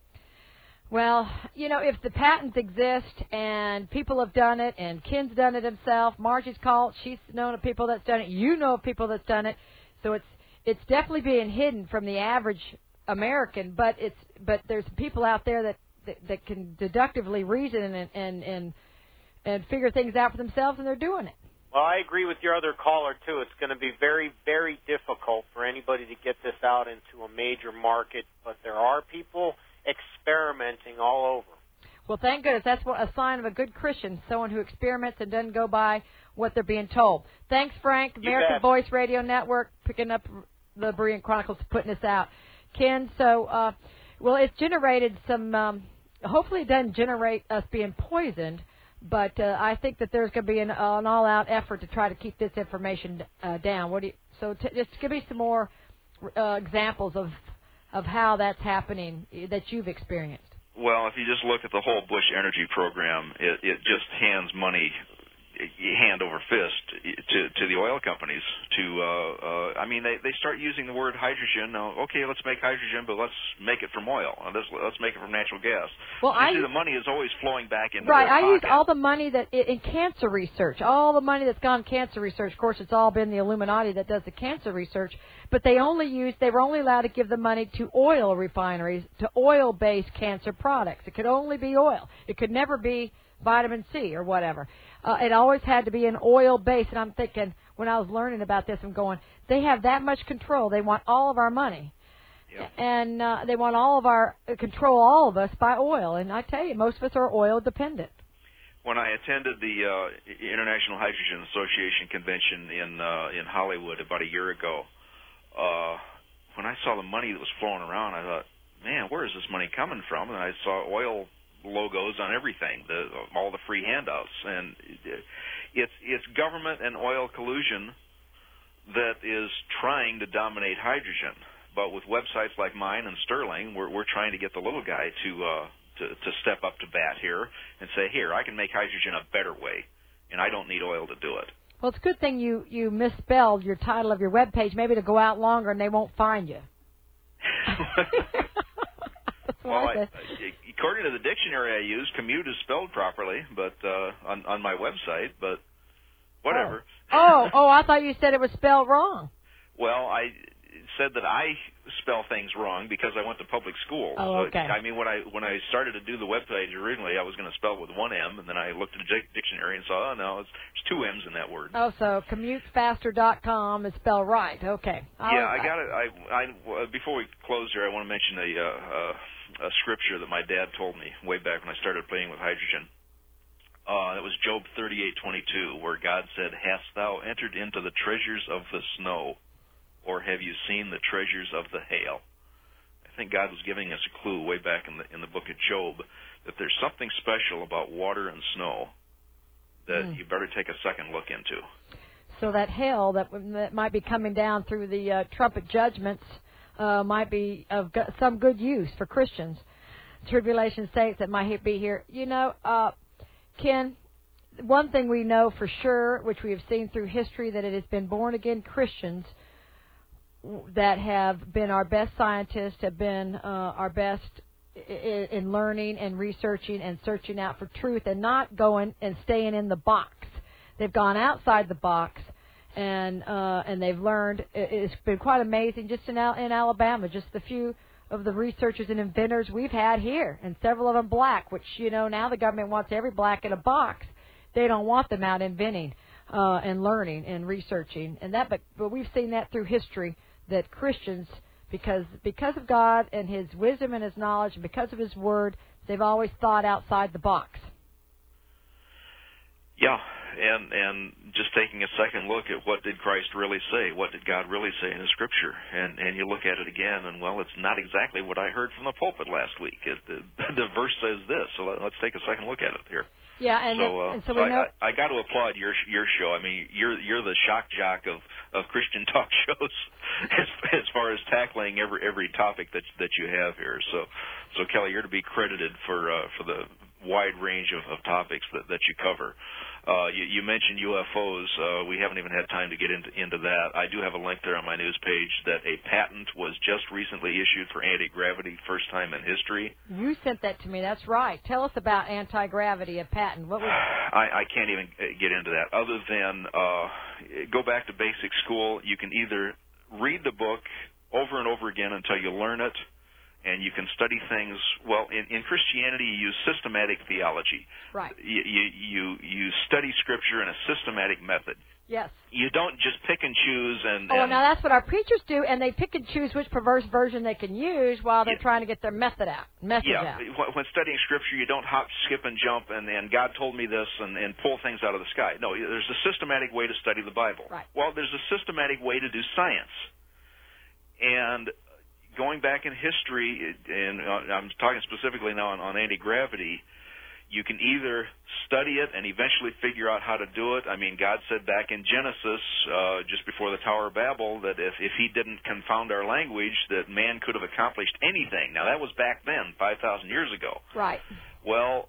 Well, you know, if the patents exist and people have done it, and Ken's done it himself, Margie's called, she's known of people that's done it, you know of people that's done it, so it's it's definitely being hidden from the average American, but it's but there's people out there that that, that can deductively reason and and and and figure things out for themselves, and they're doing it.
Well, I agree with your other caller too. It's going to be very, very difficult for anybody to get this out into a major market, but there are people experimenting all over.
Well, thank goodness. That's what a sign of a good Christian, someone who experiments and doesn't go by what they're being told. Thanks, Frank.
You
American
bet.
Voice Radio Network, picking up the Berean Chronicles, putting this out. Ken, so, uh, well, it's generated some, um, hopefully it doesn't generate us being poisoned, but uh, I think that there's going to be an, uh, an all-out effort to try to keep this information uh, down. What do you, so t- just give me some more uh, examples of of how that's happening that you've experienced.
Well, if you just look at the whole Bush energy program, it, it just hands money hand over fist to to the oil companies. To uh, uh, I mean, they they start using the word hydrogen. Now, okay, let's make hydrogen, but let's make it from oil. Let's let's make it from natural gas.
Well,
you
I
see,
use,
the money is always flowing back into
right.
their
I
pocket.
use all the money that in cancer research, all the money that's gone cancer research. Of course, it's all been the Illuminati that does the cancer research. But they only use they were only allowed to give the money to oil refineries, to oil-based cancer products. It could only be oil. It could never be vitamin C or whatever. Uh, it always had to be an oil base. And I'm thinking, when I was learning about this, I'm going, they have that much control. They want all of our money.
Yeah.
And uh, they want all of our, uh, control all of us by oil. And I tell you, most of us are oil dependent.
When I attended the uh, International Hydrogen Association convention in uh, in Hollywood about a year ago, uh, when I saw the money that was flowing around, I thought, man, where is this money coming from? And I saw oil logos on everything, the, all the free handouts, and it's it's government and oil collusion that is trying to dominate hydrogen. But with websites like mine and Sterling, we're we're trying to get the little guy to uh, to to step up to bat here and say, here, I can make hydrogen a better way, and I don't need oil to do it.
Well, it's a good thing you you misspelled your title of your web page, maybe to go out longer and they won't find you.
Well, I, according to the dictionary I use, commute is spelled properly, but uh, on on my website. But whatever.
Oh. oh, oh! I thought you said it was spelled wrong.
Well, I said that I spell things wrong because I went to public school.
Oh, okay.
So, I mean, when I when I started to do the webpage originally, I was going to spell with one M, and then I looked at the dictionary and saw, oh no, it's, there's two M's in that word.
Oh, so commute faster dot com is spelled right. Okay.
I'll, yeah, I got it. I, I before we close here, I want to mention a. Uh, uh, a scripture that my dad told me way back when I started playing with hydrogen. Uh, it was Job thirty-eight twenty-two, where God said, "Hast thou entered into the treasures of the snow, or have you seen the treasures of the hail?" I think God was giving us a clue way back in the in the book of Job that there's something special about water and snow that mm. you better take a second look into.
So that hail that, that might be coming down through the uh, trumpet judgments Uh, might be of go- some good use for Christians, tribulation saints that might be here. You know, uh, Ken, one thing we know for sure, which we have seen through history, that it has been born-again Christians that have been our best scientists, have been uh, our best in, in learning and researching and searching out for truth and not going and staying in the box. They've gone outside the box. And uh, and they've learned. It's been quite amazing just in, Al- in Alabama, just the few of the researchers and inventors we've had here, and several of them black, which, you know, now the government wants every black in a box. They don't want them out inventing uh, and learning and researching. And that, but, but we've seen that through history, that Christians, because because of God and His wisdom and His knowledge, and because of His Word, they've always thought outside the box.
Yeah, and and just taking a second look at what did Christ really say, what did God really say in His Scripture, and and you look at it again, and well, it's not exactly what I heard from the pulpit last week. It, the, the verse says this, so let, let's take a second look at it here.
Yeah, and
so,
uh,
uh,
and so we
I,
know.
I, I got to applaud your your show. I mean, you're you're the shock jock of, of Christian talk shows as as far as tackling every every topic that that you have here. So, so Kelly, you're to be credited for uh, for the wide range of, of topics that, that you cover. Uh, you, you mentioned U F Os. Uh, we haven't even had time to get into, into that. I do have a link there on my news page that a patent was just recently issued for anti-gravity, first time in history.
You sent that to me. That's right. Tell us about anti-gravity, a patent. What was?
I, I can't even get into that. Other than uh, go back to basic school. You can either read the book over and over again until you learn it, and you can study things. Well, in, in Christianity, you use systematic theology.
Right.
You, you you you study Scripture in a systematic method.
Yes.
You don't just pick and choose and.
Oh,
and
now that's what our preachers do, and they pick and choose which perverse version they can use while they're
yeah.
trying to get their method out, message
yeah.
out.
When studying Scripture, you don't hop, skip, and jump, and, and God told me this, and, and pull things out of the sky. No, there's a systematic way to study the Bible.
Right.
Well, there's a systematic way to do science, and going back in history, and I'm talking specifically now on, on anti-gravity, you can either study it and eventually figure out how to do it. I mean, God said back in Genesis, uh, just before the Tower of Babel, that if, if He didn't confound our language, that man could have accomplished anything. Now, that was back then, five thousand years ago.
Right.
Well,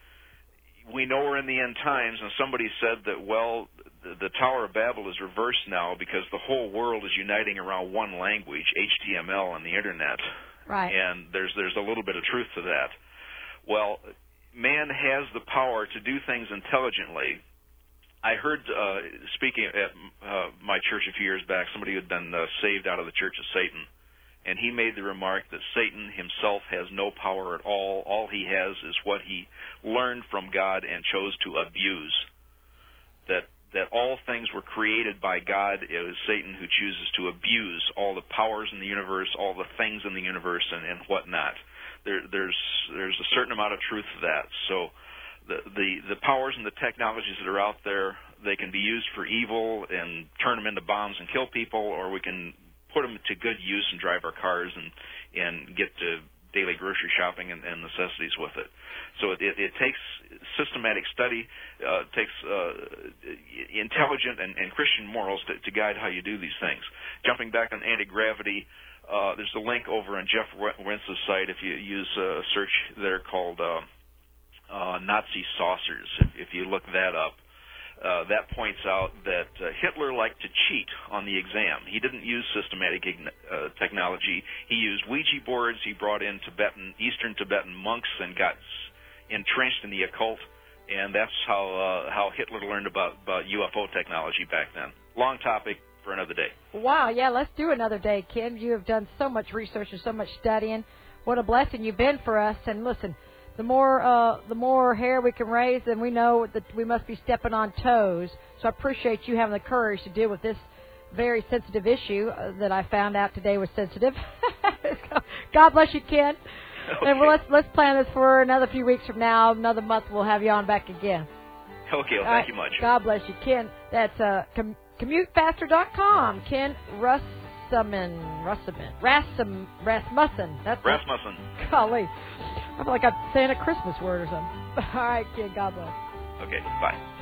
we know we're in the end times, and somebody said that, well, the, the Tower of Babel is reversed now because the whole world is uniting around one language, H T M L and the Internet.
Right.
And there's there's a little bit of truth to that. Well, man has the power to do things intelligently. I heard, uh, speaking at uh, my church a few years back, somebody who had been uh, saved out of the Church of Satan, and he made the remark that Satan himself has no power at all. All he has is what he learned from God and chose to abuse. That that all things were created by God. It was Satan who chooses to abuse all the powers in the universe, all the things in the universe, and, and whatnot. There, there's there's a certain amount of truth to that. So the, the the powers and the technologies that are out there, they can be used for evil and turn them into bombs and kill people, or we can put them to good use and drive our cars and and get to daily grocery shopping and, and necessities with it. So it, it, it takes systematic study, uh, takes uh, intelligent and, and Christian morals to, to guide how you do these things. Jumping back on anti-gravity, uh, there's a link over on Jeff Wentz's site if you use a search there called uh, uh, Nazi saucers. If, if you look that up, Uh, that points out that uh, Hitler liked to cheat on the exam. He didn't use systematic uh, technology. He used Ouija boards. He brought in Tibetan, Eastern Tibetan monks and got entrenched in the occult, and that's how uh, how Hitler learned about, about U F O technology back then. Long topic for another day.
Wow, yeah, let's do another day, Ken. You have done so much research and so much studying. What a blessing you've been for us. And listen, the more uh, the more hair we can raise, then we know that we must be stepping on toes. So I appreciate you having the courage to deal with this very sensitive issue uh, that I found out today was sensitive. God bless you, Ken. Okay. And well, let's let's plan this for another few weeks from now. Another month, we'll have you on back again.
Okay, well, thank uh, you much.
God bless you, Ken. That's uh, com- commute faster dot com. Ken Russaman, Russaman, Rassam, Rasmussen. That's
Rasmussen.
It. Golly. I feel like I'm saying a Christmas word or something. All right, kid. God bless.
Okay, bye.